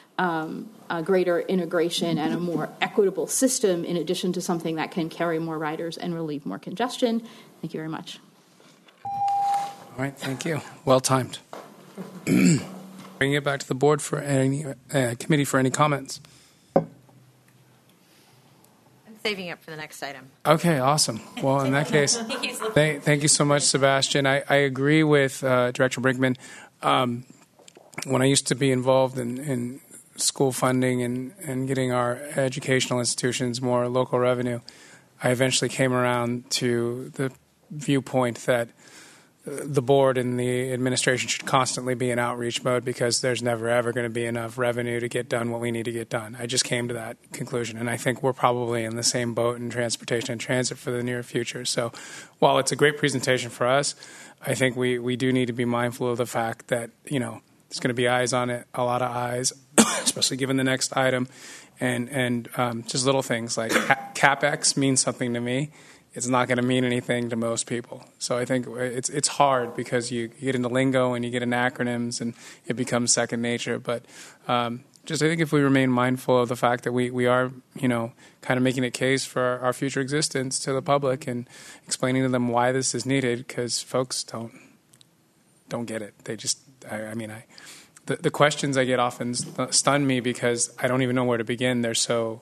um, a greater integration and a more equitable system, in addition to something that can carry more riders and relieve more congestion. Thank you very much. All right, thank you. Well timed. Bring it back to the board for any uh, committee for any comments. I'm saving it for the next item. Okay, awesome. Well, in that case, thank, thank you so much, Sebastian. I, I agree with uh, Director Brinkman. Um, when I used to be involved in, in school funding and, and getting our educational institutions more local revenue, I eventually came around to the viewpoint that the board and the administration should constantly be in outreach mode because there's never, ever going to be enough revenue to get done what we need to get done. I just came to that conclusion, and I think we're probably in the same boat in transportation and transit for the near future. So while it's a great presentation for us, I think we, we do need to be mindful of the fact that, you know, there's going to be eyes on it, a lot of eyes, especially given the next item, and, and um, just little things like CapEx means something to me. It's not going to mean anything to most people. So I think it's it's hard because you get into lingo and you get into acronyms and it becomes second nature. But um, just I think if we remain mindful of the fact that we, we are, you know, kind of making a case for our, our future existence to the public and explaining to them why this is needed, because folks don't don't get it. They just, I, I mean, I the, the questions I get often stun me because I don't even know where to begin. They're so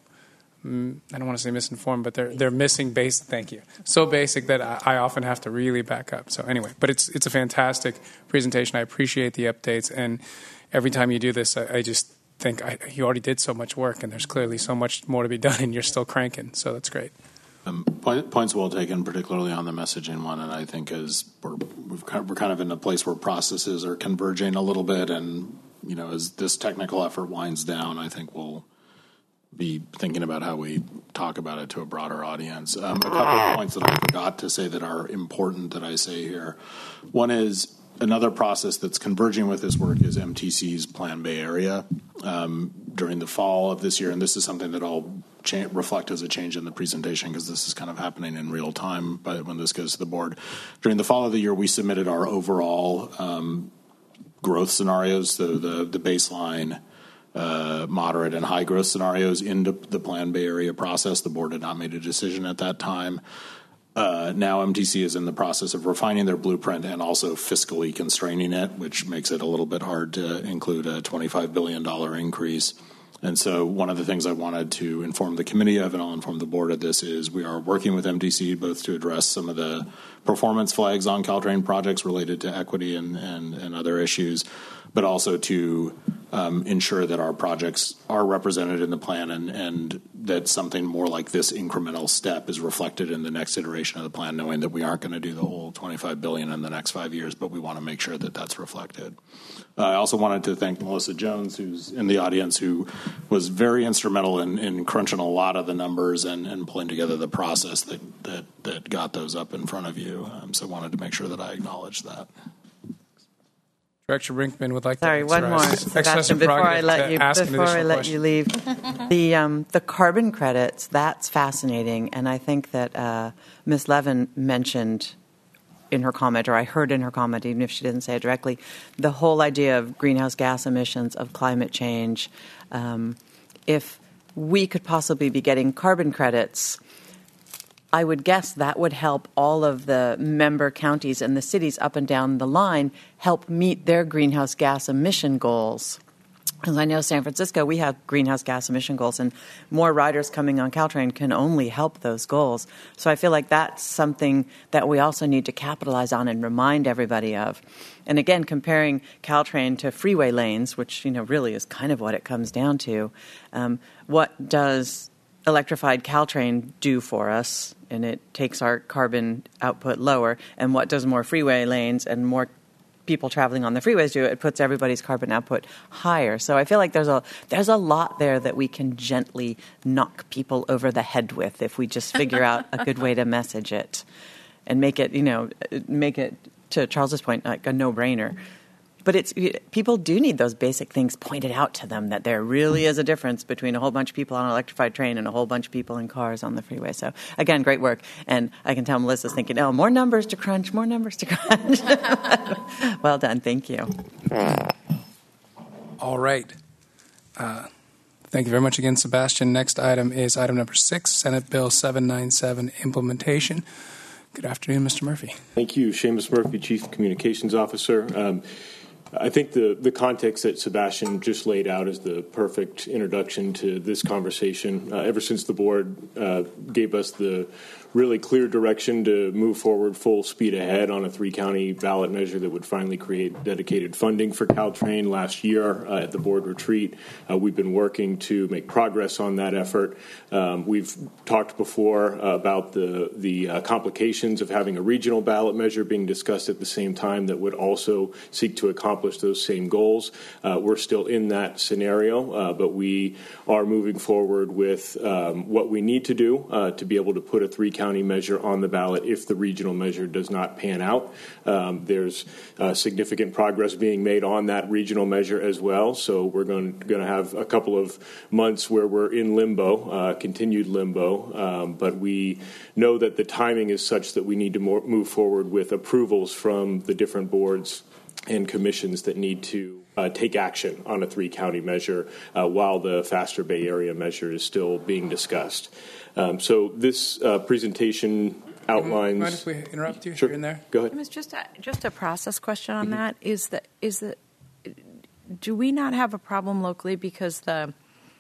I don't want to say misinformed, but they're they're missing base. Thank you. So basic that I, I often have to really back up. So anyway, but it's it's a fantastic presentation. I appreciate the updates, and every time you do this, I, I just think I, you already did so much work, and there's clearly so much more to be done, and you're still cranking. So that's great. Um, point, points well taken, particularly on the messaging one, and I think as we're we've kind of, we're kind of in a place where processes are converging a little bit, and you know, as this technical effort winds down, I think we'll be thinking about how we talk about it to a broader audience. Um, a couple of points that I forgot to say that are important that I say here. One is another process that's converging with this work is M T C's Plan Bay Area. Um, during the fall of this year, and this is something that I'll cha- reflect as a change in the presentation because this is kind of happening in real time but when this goes to the board. During the fall of the year, we submitted our overall um, growth scenarios, the, the, the baseline Uh, moderate and high growth scenarios into the Plan Bay Area process. The board had not made a decision at that time. Uh, now M T C is in the process of refining their blueprint and also fiscally constraining it, which makes it a little bit hard to include a twenty-five billion dollars increase. And so one of the things I wanted to inform the committee of, and I'll inform the board of this, is we are working with M T C both to address some of the performance flags on Caltrain projects related to equity and, and, and other issues, but also to um, ensure that our projects are represented in the plan and, and that something more like this incremental step is reflected in the next iteration of the plan, knowing that we aren't going to do the whole twenty-five billion dollars in the next five years, but we want to make sure that that's reflected. Uh, I also wanted to thank Melissa Jones, who's in the audience, who was very instrumental in, in crunching a lot of the numbers and, and pulling together the process that, that, that got those up in front of you. Um, so I wanted to make sure that I acknowledged that. Director Brinkman would like Sorry, to one more, Sebastian, before I let you before I let you leave. The um, the carbon credits, that's fascinating, and I think that uh, Miz Levin mentioned in her comment, or I heard in her comment, even if she didn't say it directly, the whole idea of greenhouse gas emissions, of climate change. Um, if we could possibly be getting carbon credits, I would guess that would help all of the member counties and the cities up and down the line help meet their greenhouse gas emission goals. Because I know San Francisco, we have greenhouse gas emission goals, and more riders coming on Caltrain can only help those goals. So I feel like that's something that we also need to capitalize on and remind everybody of. And again, comparing Caltrain to freeway lanes, which, you know, really is kind of what it comes down to, um, what does electrified Caltrain do for us? And it takes our carbon output lower. And what does more freeway lanes and more people traveling on the freeways do? It puts everybody's carbon output higher. So I feel like there's a there's a lot there that we can gently knock people over the head with if we just figure out a good way to message it and make it, you know, make it, to Charles's point, like a no-brainer. But it's people do need those basic things pointed out to them, that there really is a difference between a whole bunch of people on an electrified train and a whole bunch of people in cars on the freeway. So, again, great work. And I can tell Melissa's thinking, oh, more numbers to crunch, more numbers to crunch. Well done. Thank you. All right. Uh, thank you very much again, Sebastian. Next item is item number six, Senate Bill seven ninety-seven, implementation. Good afternoon, Mister Murphy. Thank you. Seamus Murphy, Chief Communications Officer. Um, I think the, the context that Sebastian just laid out is the perfect introduction to this conversation. Uh, ever since the board uh, gave us the really clear direction to move forward full speed ahead on a three-county ballot measure that would finally create dedicated funding for Caltrain last year uh, at the board retreat, uh, we've been working to make progress on that effort. Um, we've talked before uh, about the, the uh, complications of having a regional ballot measure being discussed at the same time that would also seek to accomplish those same goals. Uh, we're still in that scenario, uh, but we are moving forward with um, what we need to do uh, to be able to put a three-county measure on the ballot if the regional measure does not pan out. Um, there's uh, significant progress being made on that regional measure as well, so we're going, going to have a couple of months where we're in limbo, uh, continued limbo, um, but we know that the timing is such that we need to more, move forward with approvals from the different boards and commissions that need to uh, take action on a three-county measure uh, while the Faster Bay Area measure is still being discussed. Um, so this uh, presentation outlines. Mind if we interrupt you sure. here and there? Go ahead. It was just a, just a process question on mm-hmm. that. Is that is that do we not have a problem locally because the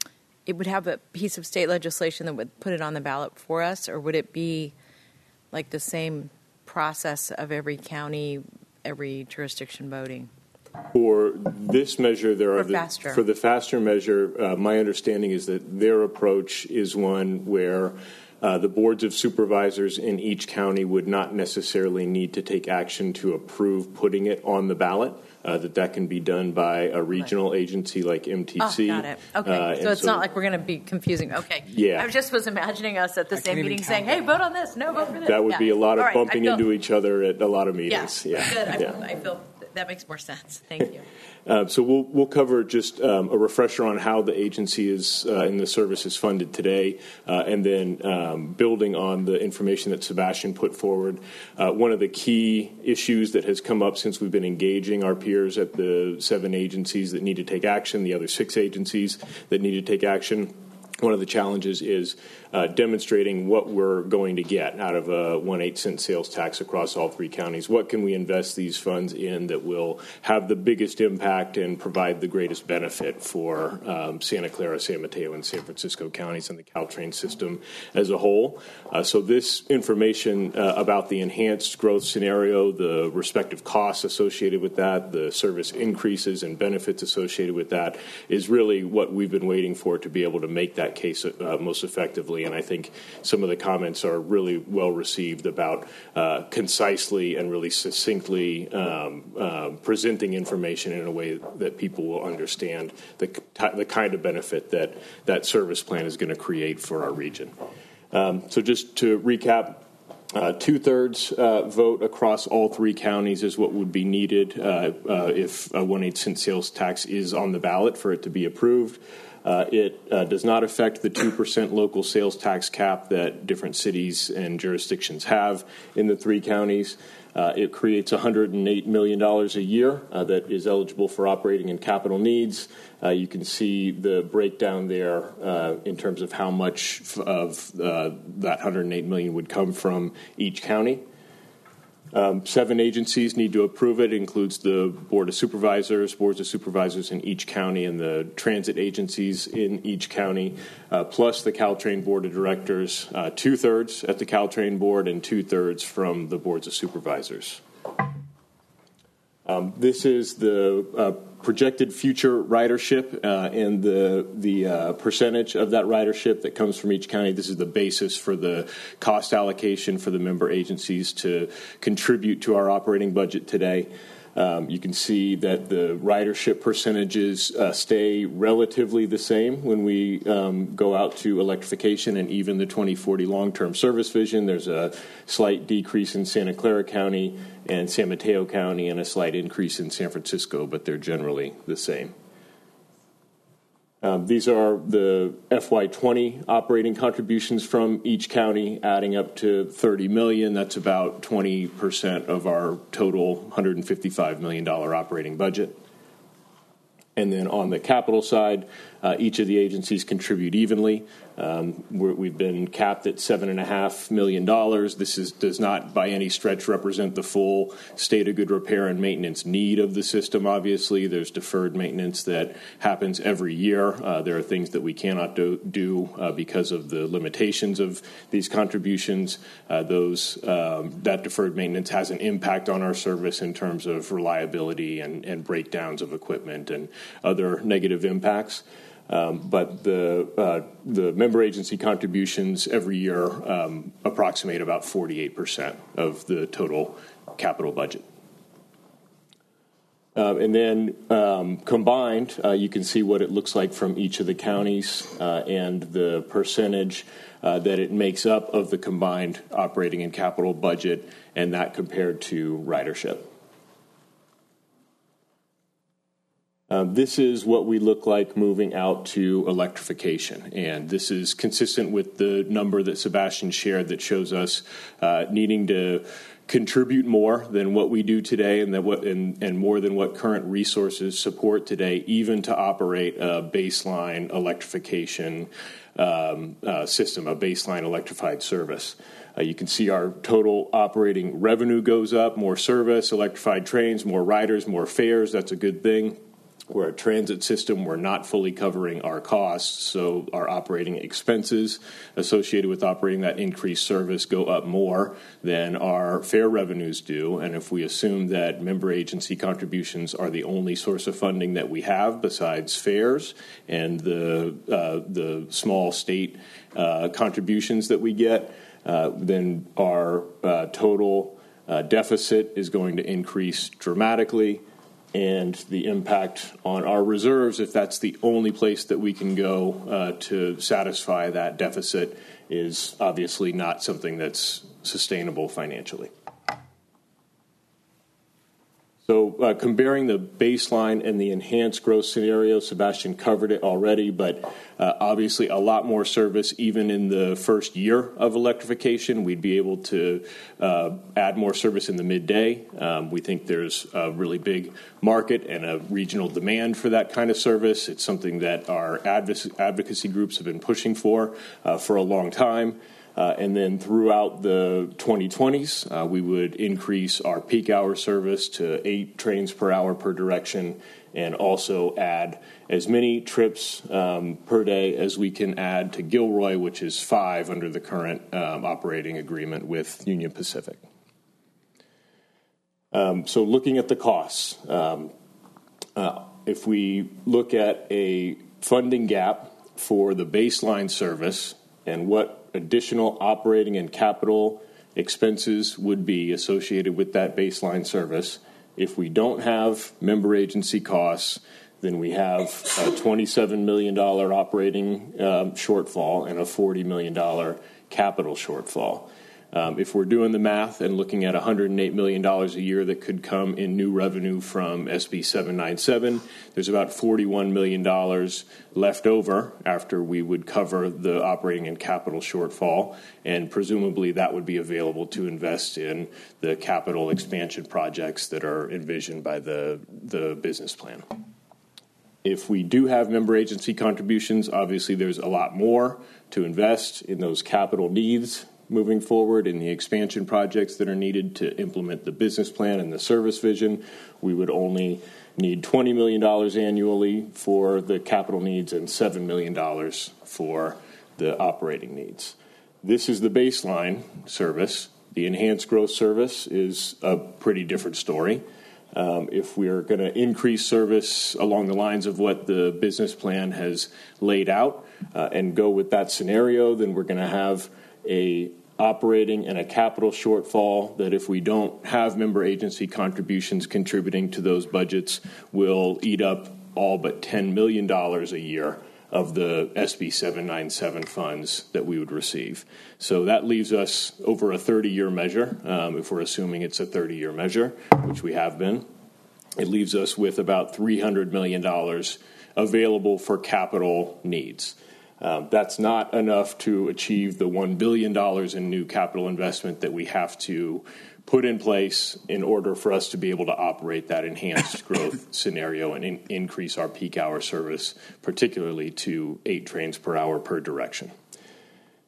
it would have a piece of state legislation that would put it on the ballot for us, or would it be like the same process of every county, every jurisdiction voting? For this measure, there are for, the, faster. for the faster measure, uh, my understanding is that their approach is one where uh, the boards of supervisors in each county would not necessarily need to take action to approve putting it on the ballot. Uh, that that can be done by a regional right. agency like M T C. Oh, got it. Okay, uh, so it's so, not like we're going to be confusing. Okay. Yeah. I just was imagining us at the I same meeting saying, "Hey, vote on this. No, vote for this." That would yeah. be a lot of right, bumping feel, into each other at a lot of meetings. Yeah. Yeah. Good. I, yeah. I feel that makes more sense. Thank you. Uh, so we'll we'll cover just um, a refresher on how the agency is uh, and the service is funded today, uh, and then um, building on the information that Sebastian put forward. Uh, one of the key issues that has come up since we've been engaging our peers at the seven agencies that need to take action, the other six agencies that need to take action. One of the challenges is uh, demonstrating what we're going to get out of a one eight cent sales tax across all three counties. What can we invest these funds in that will have the biggest impact and provide the greatest benefit for um, Santa Clara, San Mateo, and San Francisco counties and the Caltrain system as a whole. Uh, so this information uh, about the enhanced growth scenario, the respective costs associated with that, the service increases and benefits associated with that is really what we've been waiting for to be able to make that case uh, most effectively. And I think some of the comments are really well received about uh, concisely and really succinctly um, uh, presenting information in a way that people will understand the, the kind of benefit that that service plan is going to create for our region. Um, so just to recap, Uh, two-thirds uh, vote across all three counties is what would be needed uh, uh, if a one eight cent sales tax is on the ballot for it to be approved. Uh, it uh, does not affect the two percent local sales tax cap that different cities and jurisdictions have in the three counties. Uh, it creates one hundred eight million dollars a year uh, that is eligible for operating and capital needs. Uh, you can see the breakdown there uh, in terms of how much of uh, that one hundred eight million dollars would come from each county. Um, seven agencies need to approve it. It includes the Board of Supervisors, boards of supervisors in each county, and the transit agencies in each county, uh, plus the Caltrain Board of Directors, uh, two-thirds at the Caltrain Board and two-thirds from the boards of supervisors. Um, this is the uh, projected future ridership uh, and the the uh, percentage of that ridership that comes from each county. This is the basis for the cost allocation for the member agencies to contribute to our operating budget today. Um, you can see that the ridership percentages uh, stay relatively the same when we um, go out to electrification and even the twenty forty long-term service vision. There's a slight decrease in Santa Clara County and San Mateo County and a slight increase in San Francisco, but they're generally the same. Um, these are the F Y twenty operating contributions from each county, adding up to thirty million dollars. That's about twenty percent of our total one hundred fifty-five million dollars operating budget. And then on the capital side, uh, each of the agencies contribute evenly. Um, we're, we've been capped at seven and a half million dollars. This is, does not by any stretch represent the full state of good repair and maintenance need of the system. Obviously, there's deferred maintenance that happens every year. Uh, there are things that we cannot do, do uh, because of the limitations of these contributions. Uh, those um, that deferred maintenance has an impact on our service in terms of reliability and, and breakdowns of equipment and other negative impacts. Um, but the uh, the member agency contributions every year um, approximate about forty-eight percent of the total capital budget. Uh, and then um, combined, uh, you can see what it looks like from each of the counties uh, and the percentage uh, that it makes up of the combined operating and capital budget, and that compared to ridership. Uh, this is what we look like moving out to electrification, and this is consistent with the number that Sebastian shared that shows us uh, needing to contribute more than what we do today, and that what and, and more than what current resources support today, even to operate a baseline electrification um, uh, system, a baseline electrified service. Uh, you can see our total operating revenue goes up, more service, electrified trains, more riders, more fares. That's a good thing. We're a transit system. We're not fully covering our costs, so our operating expenses associated with operating that increased service go up more than our fare revenues do. And if we assume that member agency contributions are the only source of funding that we have besides fares and the uh, the small state uh, contributions that we get, uh, then our uh, total uh, deficit is going to increase dramatically. And the impact on our reserves, if that's the only place that we can go uh, to satisfy that deficit, is obviously not something that's sustainable financially. So uh, comparing the baseline and the enhanced growth scenario, Sebastian covered it already, but uh, obviously a lot more service even in the first year of electrification. We'd be able to uh, add more service in the midday. Um, we think there's a really big market and a regional demand for that kind of service. It's something that our advocacy groups have been pushing for uh, for a long time. Uh, and then throughout the twenty twenties, uh, we would increase our peak hour service to eight trains per hour per direction, and also add as many trips um, per day as we can add to Gilroy, which is five under the current um, operating agreement with Union Pacific. Um, so looking at the costs, um, uh, if we look at a funding gap for the baseline service and what additional operating and capital expenses would be associated with that baseline service. If we don't have member agency costs, then we have a twenty-seven million dollars operating uh, shortfall and a forty million dollars capital shortfall. Um, if we're doing the math and looking at one hundred eight million dollars a year that could come in new revenue from S B seven ninety-seven, there's about forty-one million dollars left over after we would cover the operating and capital shortfall, and presumably that would be available to invest in the capital expansion projects that are envisioned by the, the business plan. If we do have member agency contributions, obviously there's a lot more to invest in those capital needs moving forward in the expansion projects that are needed to implement the business plan and the service vision. We would only need twenty million dollars annually for the capital needs and seven million dollars for the operating needs. This is the baseline service. The enhanced growth service is a pretty different story. Um, if we're going to increase service along the lines of what the business plan has laid out uh, and go with that scenario, then we're going to have a operating and a capital shortfall that, if we don't have member agency contributions contributing to those budgets, will eat up all but ten million dollars a year of the S B seven ninety-seven funds that we would receive. So that leaves us over a thirty-year measure, um, if we're assuming it's a thirty-year measure, which we have been. It leaves us with about three hundred million dollars available for capital needs. Um, that's not enough to achieve the one billion dollars in new capital investment that we have to put in place in order for us to be able to operate that enhanced growth scenario and in- increase our peak hour service, particularly to eight trains per hour per direction.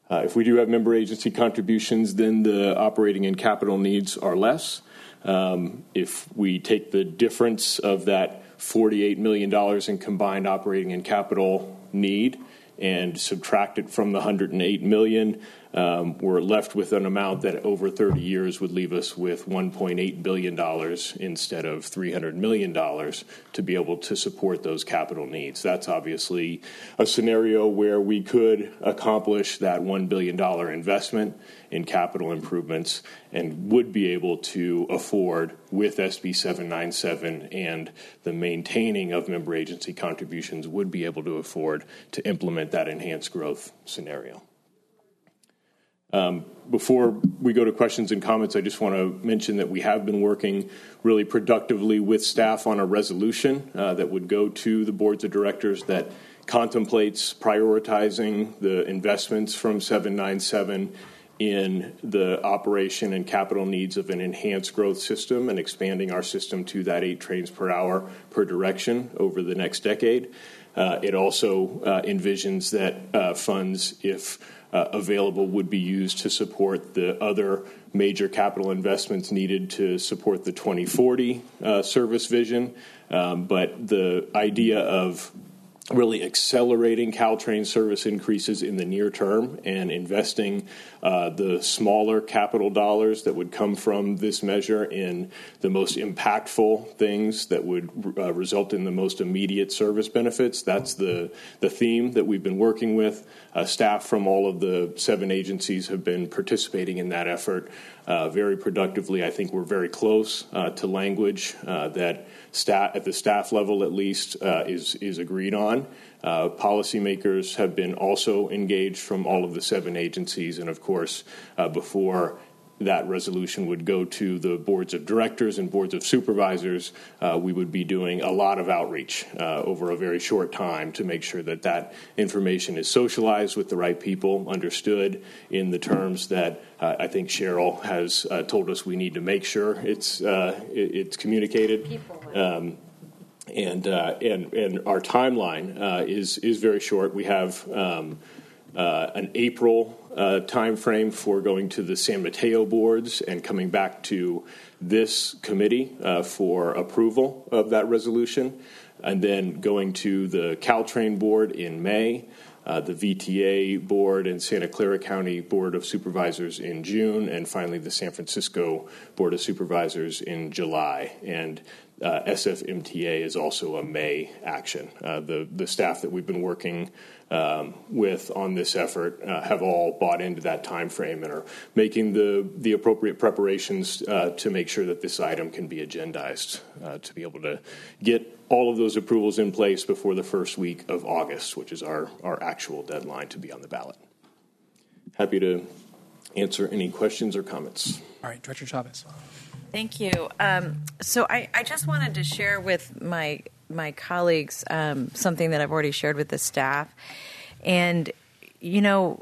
Uh, if we do have member agency contributions, then the operating and capital needs are less. Um, if we take the difference of that forty-eight million dollars in combined operating and capital need and subtract it from the one hundred eight million dollars, um, we're left with an amount that over thirty years would leave us with one point eight billion dollars instead of three hundred million dollars to be able to support those capital needs. That's obviously a scenario where we could accomplish that one billion dollars investment in capital improvements and would be able to afford, with S B seven ninety-seven and the maintaining of member agency contributions, would be able to afford to implement that enhanced growth scenario. Um, before we go to questions and comments, I just want to mention that we have been working really productively with staff on a resolution uh, that would go to the boards of directors that contemplates prioritizing the investments from seven ninety-seven in the operation and capital needs of an enhanced growth system and expanding our system to that eight trains per hour per direction over the next decade. Uh, it also uh, envisions that uh, funds, if uh, available, would be used to support the other major capital investments needed to support the twenty forty uh, service vision. Um, but the idea of really accelerating Caltrain service increases in the near term and investing uh, the smaller capital dollars that would come from this measure in the most impactful things that would uh, result in the most immediate service benefits. That's the, the theme that we've been working with. Uh, staff from all of the seven agencies have been participating in that effort uh, very productively. I think we're very close uh, to language uh, that staff, at the staff level at least, uh, is, is agreed on. Uh, policymakers have been also engaged from all of the seven agencies, and of course, uh, before that resolution would go to the boards of directors and boards of supervisors, uh, we would be doing a lot of outreach uh, over a very short time to make sure that that information is socialized with the right people, understood in the terms that uh, I think Cheryl has uh, told us we need to make sure it's uh, it, it's communicated. Um, and uh, and and our timeline uh, is is very short. We have um, uh, an April Uh, time frame for going to the San Mateo boards and coming back to this committee uh, for approval of that resolution, and then going to the Caltrain board in May, uh, the V T A board and Santa Clara County Board of Supervisors in June, and finally the San Francisco Board of Supervisors in July. And uh, S F M T A is also a May action. Uh, the, the staff that we've been working Um, with on this effort uh, have all bought into that time frame and are making the the appropriate preparations uh, to make sure that this item can be agendized uh, to be able to get all of those approvals in place before the first week of August, which is our, our actual deadline to be on the ballot. Happy to answer any questions or comments. All right, Director Chavez. Thank you. Um, so I, I just wanted to share with my my colleagues um, something that I've already shared with the staff. And, you know,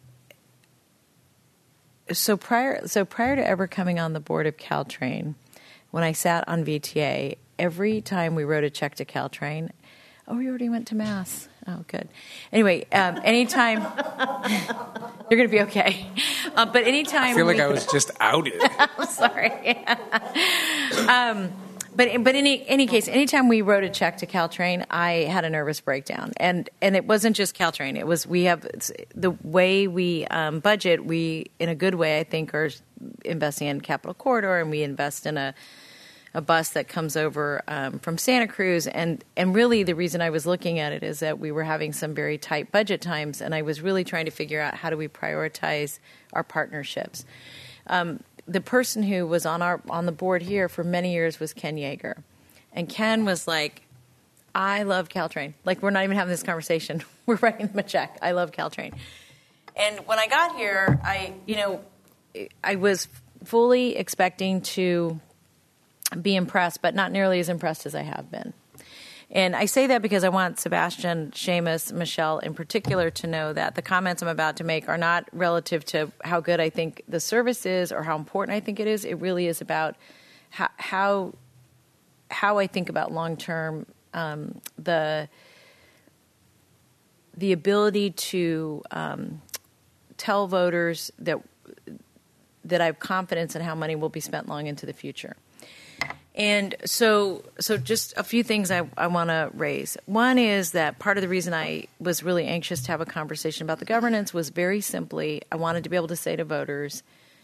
so prior so prior to ever coming on the board of Caltrain, when I sat on V T A, every time we wrote a check to Caltrain, oh, we already went to Mass. Oh, good. Anyway, um, anytime, you're going to be okay. Uh, but anytime I feel like we, I was just outed. I'm sorry. um, But but in any, any case, anytime we wrote a check to Caltrain, I had a nervous breakdown, and and it wasn't just Caltrain. It was we have the way we um, budget. We, in a good way, I think, are investing in Capital Corridor, and we invest in a a bus that comes over um, from Santa Cruz. And and really, the reason I was looking at it is that we were having some very tight budget times, and I was really trying to figure out how do we prioritize our partnerships. Um, The person who was on our on the board here for many years was Ken Yeager. And Ken was like, I love Caltrain. Like, we're not even having this conversation. We're writing them a check. I love Caltrain. And when I got here, I, you know, I was fully expecting to be impressed, but not nearly as impressed as I have been. And I say that because I want Sebastian, Seamus, Michelle in particular to know that the comments I'm about to make are not relative to how good I think the service is or how important I think it is. It really is about how how, how I think about long-term um, the the ability to um, tell voters that that I have confidence in how money will be spent long into the future. And so, so just a few things I, I want to raise. One is that part of the reason I was really anxious to have a conversation about the governance was very simply I wanted to be able to say to voters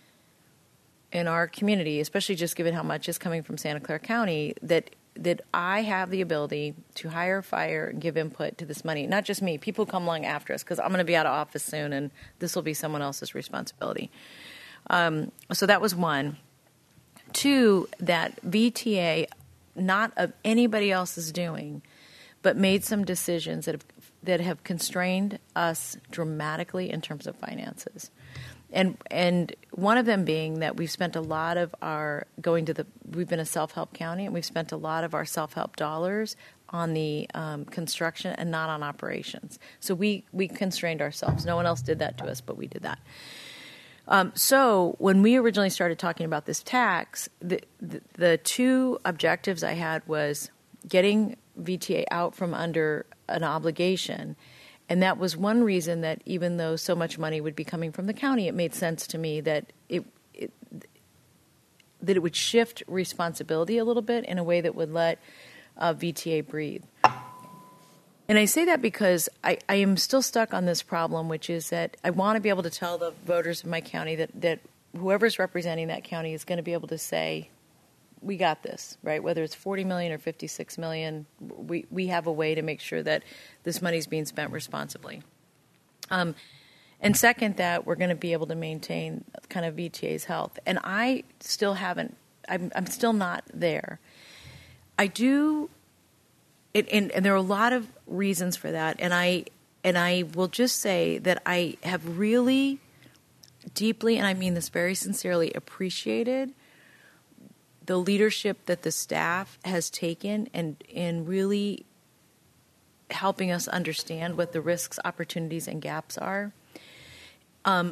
in our community, especially just given how much is coming from Santa Clara County, that that I have the ability to hire, fire, and give input to this money. Not just me. People come along after us because I'm going to be out of office soon, and this will be someone else's responsibility. Um, so that was one. Two, that V T A, not of anybody else's doing, but made some decisions that have, that have constrained us dramatically in terms of finances. And and one of them being that we've spent a lot of our going to the we've been a self-help county, and we've spent a lot of our self-help dollars on the um, construction and not on operations. So we we constrained ourselves. No one else did that to us, but we did that. Um, so when we originally started talking about this tax, the, the the two objectives I had was getting V T A out from under an obligation. And that was one reason that even though so much money would be coming from the county, it made sense to me that it, it that it would shift responsibility a little bit in a way that would let uh, V T A breathe. And I say that because I, I am still stuck on this problem, which is that I want to be able to tell the voters of my county that, that whoever's representing that county is going to be able to say, we got this, right? Whether it's forty million dollars or fifty-six million dollars, we, we have a way to make sure that this money is being spent responsibly. Um, and second, that we're going to be able to maintain kind of V T A's health. And I still haven't, I'm, I'm still not there. I do, it, and, and there are a lot of reasons for that. And I, and I will just say that I have really deeply, and I mean this very sincerely, appreciated the leadership that the staff has taken and in really helping us understand what the risks, opportunities, and gaps are. Um,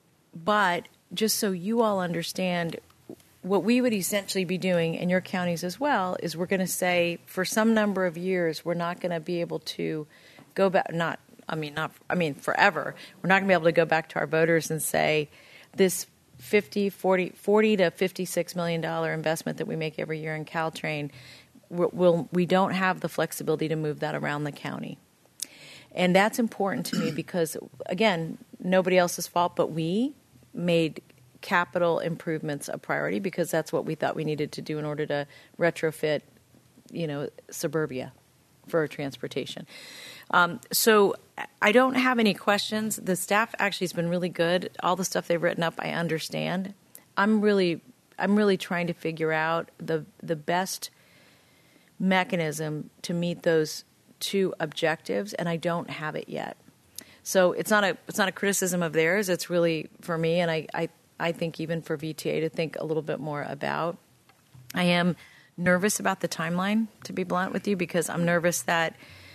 but just so you all understand, what we would essentially be doing in your counties as well is we're going to say for some number of years we're not going to be able to go back, not, I mean, not, I mean, forever. We're not going to be able to go back to our voters and say this fifty, forty, forty to fifty-six million dollars investment that we make every year in Caltrain, we'll, we'll, we don't have the flexibility to move that around the county. And that's important to me because, again, nobody else's fault, but we made capital improvements a priority because that's what we thought we needed to do in order to retrofit, you know, suburbia for transportation. Um, so I don't have any questions. The staff actually has been really good. All the stuff they've written up, I understand. I'm really, I'm really trying to figure out the the best mechanism to meet those two objectives, and I don't have it yet. So it's not a it's not a criticism of theirs. It's really for me, and I I, I think even for V T A to think a little bit more about. I am nervous about the timeline, to be blunt with you, because I'm nervous that.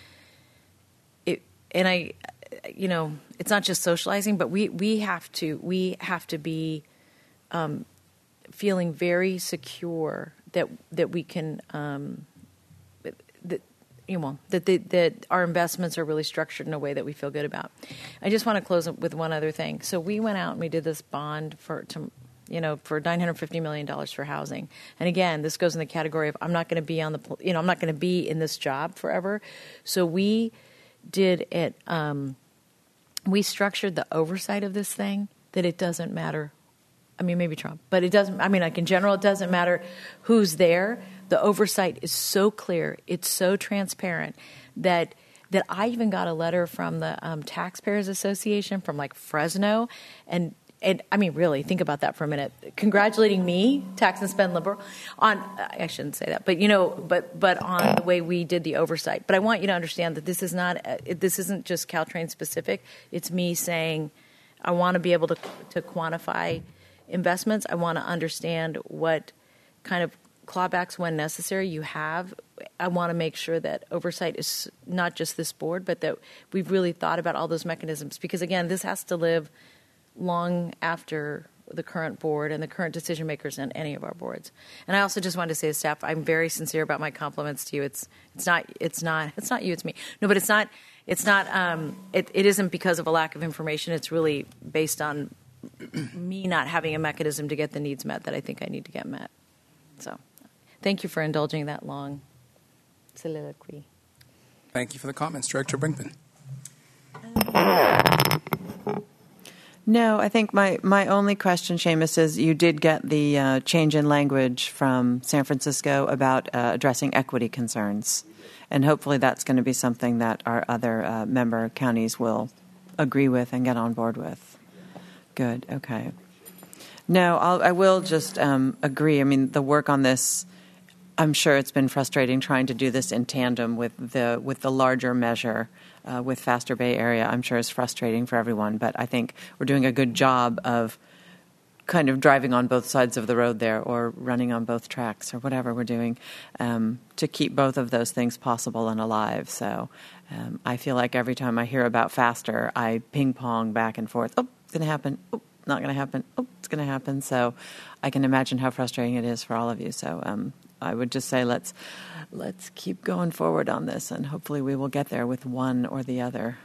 And I, you know, it's not just socializing, but we, we have to we have to be um, feeling very secure that that we can um, that you know that the, that our investments are really structured in a way that we feel good about. I just want to close with one other thing. So we went out and we did this bond for to, you know for nine hundred fifty million dollars for housing. And again, this goes in the category of I'm not going to be on the you know I'm not going to be in this job forever. So we. Did it, um, we structured the oversight of this thing that it doesn't matter. I mean, maybe Trump, but it doesn't, I mean, like in general, it doesn't matter who's there. The oversight is so clear. It's so transparent that, that I even got a letter from the um, Taxpayers Association from like Fresno. And, and I mean, really think about that for a minute. Congratulating me, tax and spend liberal on, I shouldn't say that, but you know, but, but on the way we did the oversight. But I want you to understand that this is not, uh, this isn't just Caltrain specific. It's me saying, I want to be able to, to quantify investments. I want to understand what kind of clawbacks when necessary you have. I want to make sure that oversight is not just this board, but that we've really thought about all those mechanisms. Because again, this has to live long after the current board and the current decision makers in any of our boards. And I also just wanted to say to staff, I'm very sincere about my compliments to you. It's it's not it's not it's not you, it's me. No, but it's not it's not um, it, it isn't because of a lack of information. It's really based on me not having a mechanism to get the needs met that I think I need to get met. So, thank you for indulging that long soliloquy. Thank you for the comments, Director Brinkman. No, I think my, my only question, Seamus, is you did get the uh, change in language from San Francisco about uh, addressing equity concerns. And hopefully that's going to be something that our other uh, member counties will agree with and get on board with. Good, okay. No, I'll, I will just um, agree. I mean, the work on this, I'm sure it's been frustrating trying to do this in tandem with the with the larger measure uh, with Faster Bay Area. I'm sure it's frustrating for everyone, but I think we're doing a good job of kind of driving on both sides of the road there, or running on both tracks, or whatever we're doing um, to keep both of those things possible and alive. So um, I feel like every time I hear about Faster, I ping pong back and forth. Oh, it's going to happen. Oh, not going to happen. Oh, it's going to happen. So I can imagine how frustrating it is for all of you. So um, I would just say let's let's keep going forward on this, and hopefully we will get there with one or the other.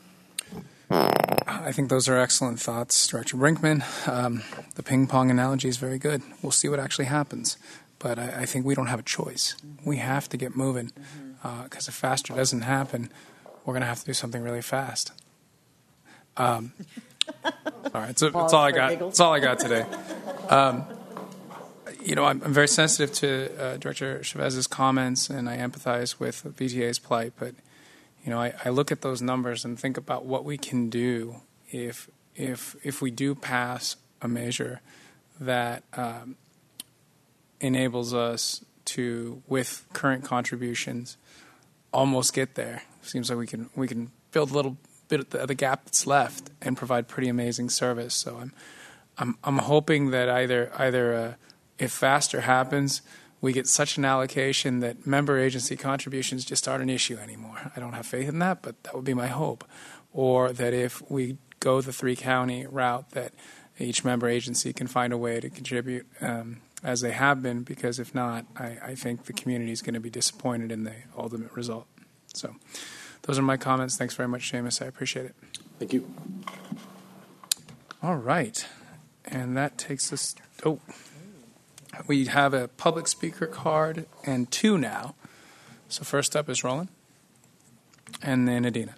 I think those are excellent thoughts, Director Brinkman. Um, the ping pong analogy is very good. We'll see what actually happens, but I, I think we don't have a choice. We have to get moving, because uh, if Faster doesn't happen, we're going to have to do something really fast. Um, all right, so that's all I got. That's all I got today. Um, you know, I'm, I'm very sensitive to uh, Director Chavez's comments, and I empathize with V T A's plight. But you know, I, I look at those numbers and think about what we can do if if if we do pass a measure that um, enables us to, with current contributions, almost get there. Seems like we can we can build a little bit of the, the gap that's left and provide pretty amazing service. So I'm I'm I'm hoping that either either uh, if Faster happens, we get such an allocation that member agency contributions just aren't an issue anymore. I don't have faith in that, but that would be my hope. Or that if we go the three-county route, that each member agency can find a way to contribute um, as they have been, because if not, I, I think the community is going to be disappointed in the ultimate result. So those are my comments. Thanks very much, Seamus. I appreciate it. Thank you. All right. And that takes us... Oh. We have a public speaker card and two now. So first up is Roland, and then Adina.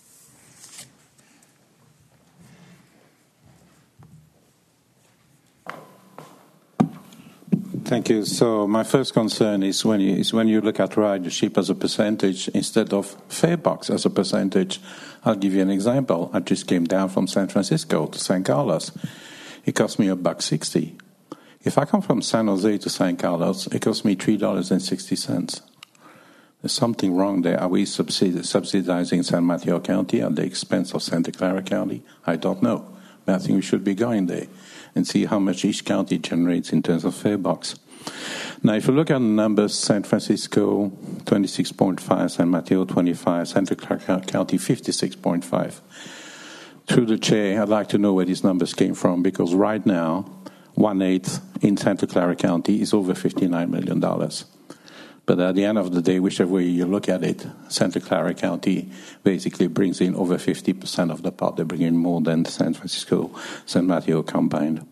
Thank you. So my first concern is when you, is when you look at ridership as a percentage instead of fare box as a percentage. I'll give you an example. I just came down from San Francisco to San Carlos. It cost me a buck sixty. If I come from San Jose to San Carlos, it costs me three dollars and sixty cents. There's something wrong there. Are we subsidi- subsidizing San Mateo County at the expense of Santa Clara County? I don't know. But I think we should be going there and see how much each county generates in terms of fare box. Now, if you look at the numbers, San Francisco, twenty-six point five, San Mateo, twenty-five, Santa Clara County, fifty-six point five. Through the chair, I'd like to know where these numbers came from, because right now, one-eighth in Santa Clara County is over fifty-nine million dollars. But at the end of the day, whichever way you look at it, Santa Clara County basically brings in over fifty percent of the pot. They bring in more than San Francisco, San Mateo combined.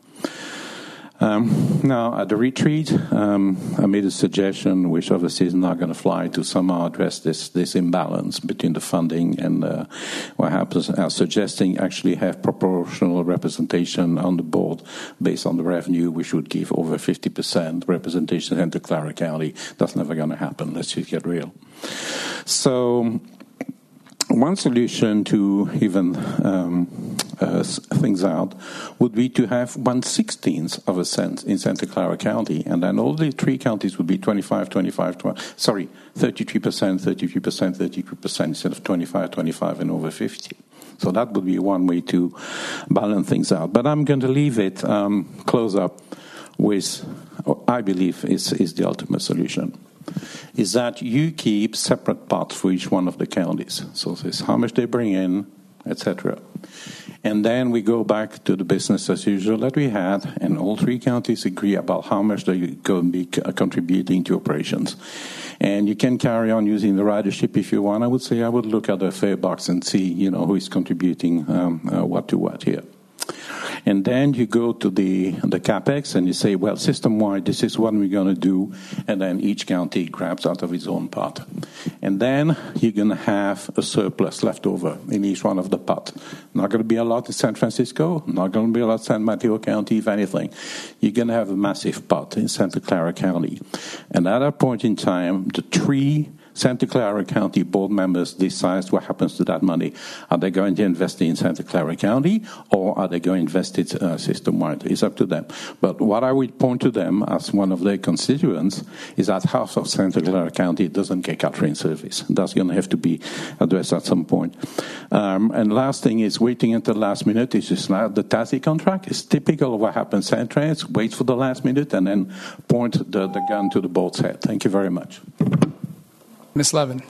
Um, now, at the retreat, um, I made a suggestion, which obviously is not going to fly, to somehow address this, this imbalance between the funding and uh, what happens. I was suggesting actually have proportional representation on the board based on the revenue, which would give over fifty percent representation in Santa Clara County. That's never going to happen. Let's just get real. So one solution to even um, uh, things out would be to have one sixteenth of a cent in Santa Clara County, and then all the three counties would be twenty-five, twenty-five, twenty, sorry, thirty-three percent, thirty-three percent, thirty-three percent instead of twenty-five, twenty-five, and over fifty. So that would be one way to balance things out. But I'm going to leave it um, close up with, I believe, is is the ultimate solution. Is that you keep separate pots for each one of the counties. So this is how much they bring in et cetera. And then we go back to the business as usual that we had, and all three counties agree about how much they're going to be contributing to operations. And you can carry on using the ridership if you want. I would say I would look at the fare box and see, you know, who is contributing um, uh, what to what here. And then you go to the the CapEx and you say, well, system-wide, this is what we're going to do, and then each county grabs out of its own pot. And then you're going to have a surplus left over in each one of the pot. Not going to be a lot in San Francisco, not going to be a lot in San Mateo County, if anything. You're going to have a massive pot in Santa Clara County. And at that point in time, the three Santa Clara County board members decide what happens to that money. Are they going to invest it in Santa Clara County, or are they going to invest it uh, system-wide? It's up to them. But what I would point to them as one of their constituents is that half of Santa Clara County doesn't get Caltrain service. That's going to have to be addressed at some point. Um, and last thing is waiting until the last minute. Is just like the T A S I contract. It's typical of what happens at Centrains. Wait for the last minute and then point the, the gun to the boat's head. Thank you very much. Miz Levin.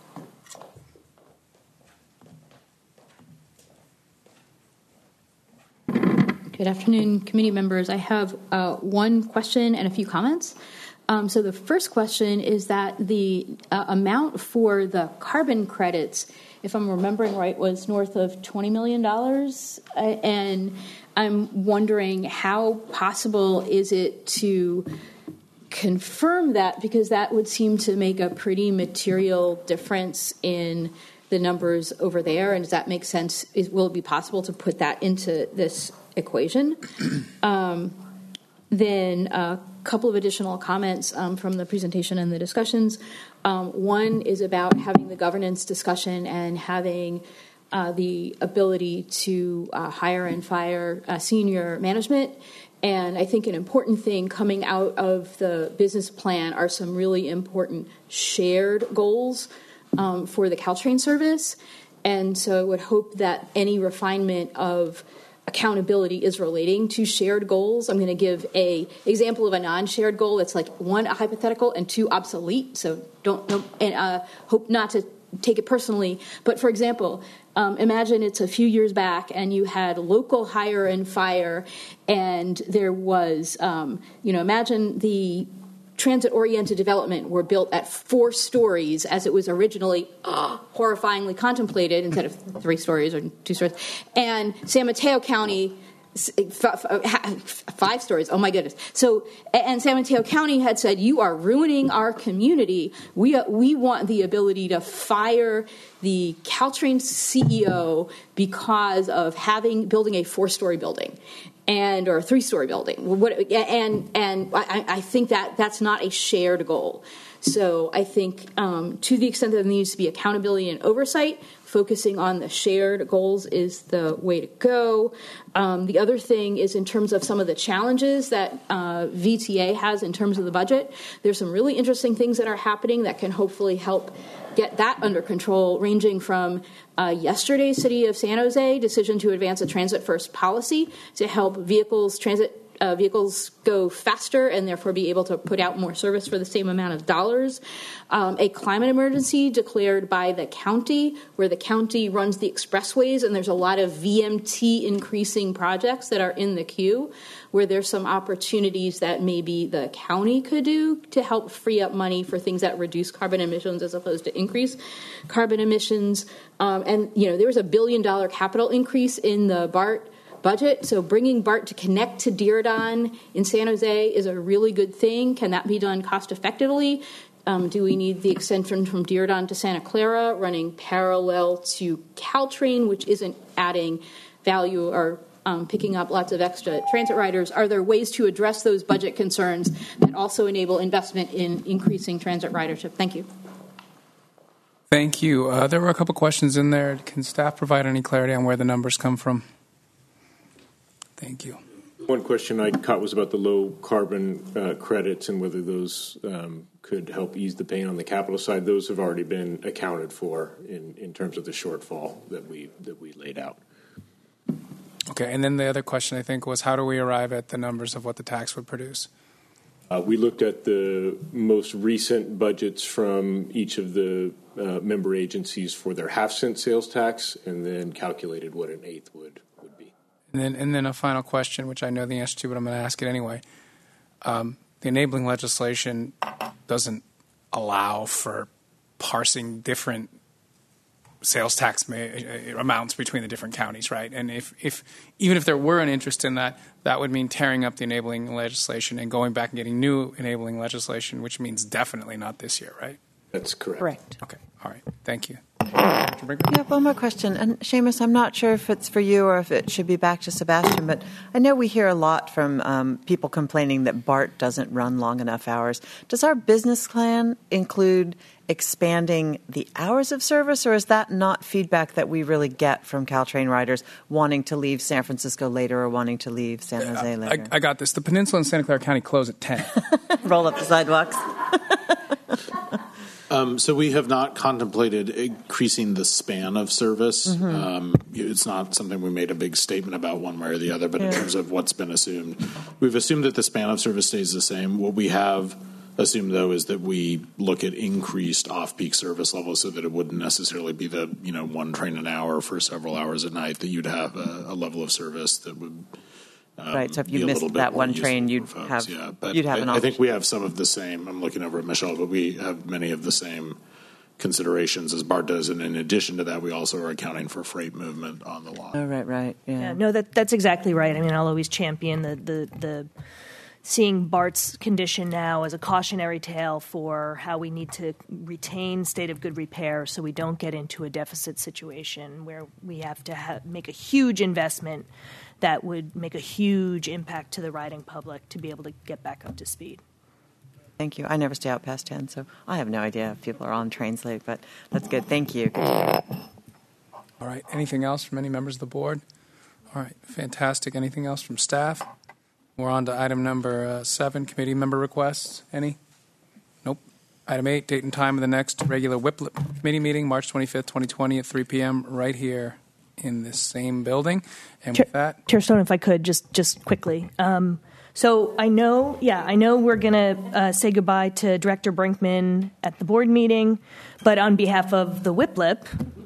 Good afternoon, committee members. I have uh, one question and a few comments. Um, so the first question is that the uh, amount for the carbon credits, if I'm remembering right, was north of twenty million dollars. Uh, and I'm wondering how possible is it to confirm that, because that would seem to make a pretty material difference in the numbers over there. And does that make sense? Is, will it be possible to put that into this equation? Um, then a couple of additional comments um, from the presentation and the discussions. Um, one is about having the governance discussion and having uh, the ability to uh, hire and fire uh, senior management. And I think an important thing coming out of the business plan are some really important shared goals um, for the Caltrain service. And so I would hope that any refinement of accountability is relating to shared goals. I'm going to give a example of a non-shared goal that's like one, hypothetical, and two, obsolete. So don't, don't and uh, hope not to take it personally. But for example, um, imagine it's a few years back and you had local hire and fire, and there was, um, you know, imagine the transit-oriented development were built at four stories as it was originally uh, horrifyingly contemplated instead of three stories or two stories. And San Mateo County, five stories. Oh, my goodness. So, and San Mateo County had said, you are ruining our community. We, we want the ability to fire the Caltrain C E O because of having building a four-story building. And or a three-story building, what, and and I, I think that that's not a shared goal. So I think um, to the extent that there needs to be accountability and oversight, focusing on the shared goals is the way to go. Um, the other thing is in terms of some of the challenges that uh, V T A has in terms of the budget. There's some really interesting things that are happening that can hopefully help get that under control, ranging from uh, yesterday's City of San Jose decision to advance a transit-first policy to help vehicles, transit uh, vehicles go faster and therefore be able to put out more service for the same amount of dollars. Um, a climate emergency declared by the county, where the county runs the expressways, and there's a lot of V M T increasing projects that are in the queue, where there's some opportunities that maybe the county could do to help free up money for things that reduce carbon emissions as opposed to increase carbon emissions. Um, and, you know, there was a billion dollar capital increase in the BART budget. So bringing BART to connect to Diridon in San Jose is a really good thing. Can that be done cost effectively? Um, do we need the extension from Diridon to Santa Clara running parallel to Caltrain, which isn't adding value or Um, picking up lots of extra transit riders? Are there ways to address those budget concerns that also enable investment in increasing transit ridership? Thank you. Thank you. Uh, there were a couple questions in there. Can staff provide any clarity on where the numbers come from? Thank you. One question I caught was about the low carbon uh, credits and whether those um, could help ease the pain on the capital side. Those have already been accounted for in, in terms of the shortfall that we that we laid out. Okay, and then the other question, I think, was how do we arrive at the numbers of what the tax would produce? Uh, we looked at the most recent budgets from each of the uh, member agencies for their half cent sales tax, and then calculated what an eighth would, would be. And then, and then a final question, which I know the answer to, but I'm going to ask it anyway. Um, the enabling legislation doesn't allow for parsing different sales tax ma- amounts between the different counties, right? And if, if even if there were an interest in that, that would mean tearing up the enabling legislation and going back and getting new enabling legislation, which means definitely not this year, right? That's correct. Correct. Okay. All right. Thank you. Yeah, one more question. And Seamus, I'm not sure if it's for you or if it should be back to Sebastian, but I know we hear a lot from um, people complaining that BART doesn't run long enough hours. Does our business plan include expanding the hours of service, or is that not feedback that we really get from Caltrain riders wanting to leave San Francisco later or wanting to leave San Jose later? I, I got this. The Peninsula and Santa Clara County close at ten. Roll up the sidewalks. Um, so we have not contemplated increasing the span of service. Mm-hmm. Um, it's not something we made a big statement about one way or the other, but in Yeah. terms of what's been assumed, we've assumed that the span of service stays the same. What we have assumed, though, is that we look at increased off-peak service levels so that it wouldn't necessarily be the, you know, one train an hour for several hours a night, that you'd have a, a level of service that would Um, Right, so if you be a missed little bit that more one useful train, for you'd folks, have- yeah. But you'd have I, an I think option. we have some of the same. I'm looking over at Michelle, but we have many of the same considerations as BART does, and in addition to that, we also are accounting for freight movement on the line. Oh, right, right. Yeah. Yeah, no, that that's exactly right. I mean, I'll always champion the the the seeing BART's condition now as a cautionary tale for how we need to retain state of good repair so we don't get into a deficit situation where we have to ha- make a huge investment that would make a huge impact to the riding public to be able to get back up to speed. Thank you. I never stay out past ten, so I have no idea if people are on trains late, but that's good. Thank you. All right. Anything else from any members of the board? All right. Fantastic. Anything else from staff? We're on to item number uh, seven, committee member requests. Any? Nope. Item eight, date and time of the next regular W I P L committee meeting, March twenty-fifth, twenty twenty at three p.m. right here in this same building. And with that, Chair Stone, if I could, just just quickly. Um, so I know, yeah, I know we're going to uh, say goodbye to Director Brinkman at the board meeting, but on behalf of the W I P L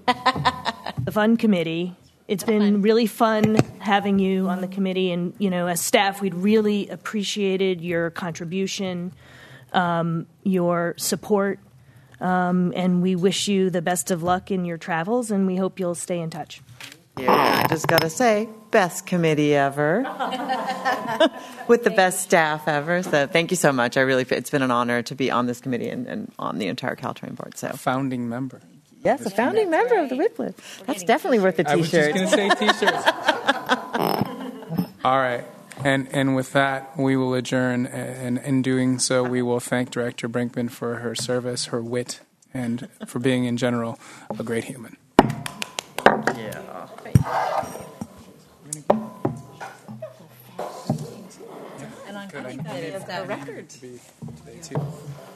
I P, the Fund Committee, it's been really fun having you on the committee, and you know, as staff, we'd really appreciated your contribution, um, your support, um, and we wish you the best of luck in your travels, and we hope you'll stay in touch. Yeah, I just got to say, best committee ever with the best staff ever. So thank you so much. I really, it's been an honor to be on this committee and, and on the entire Caltrain board. So founding member. yes, a founding member of the W I P L I P. That's definitely worth a I was just T-shirt. going to say T-shirts. All right. And and with that, we will adjourn. And in doing so, we will thank Director Brinkman for her service, her wit, and for being, in general, a great human. Yeah. And I'm glad that it's a record. To be today, too.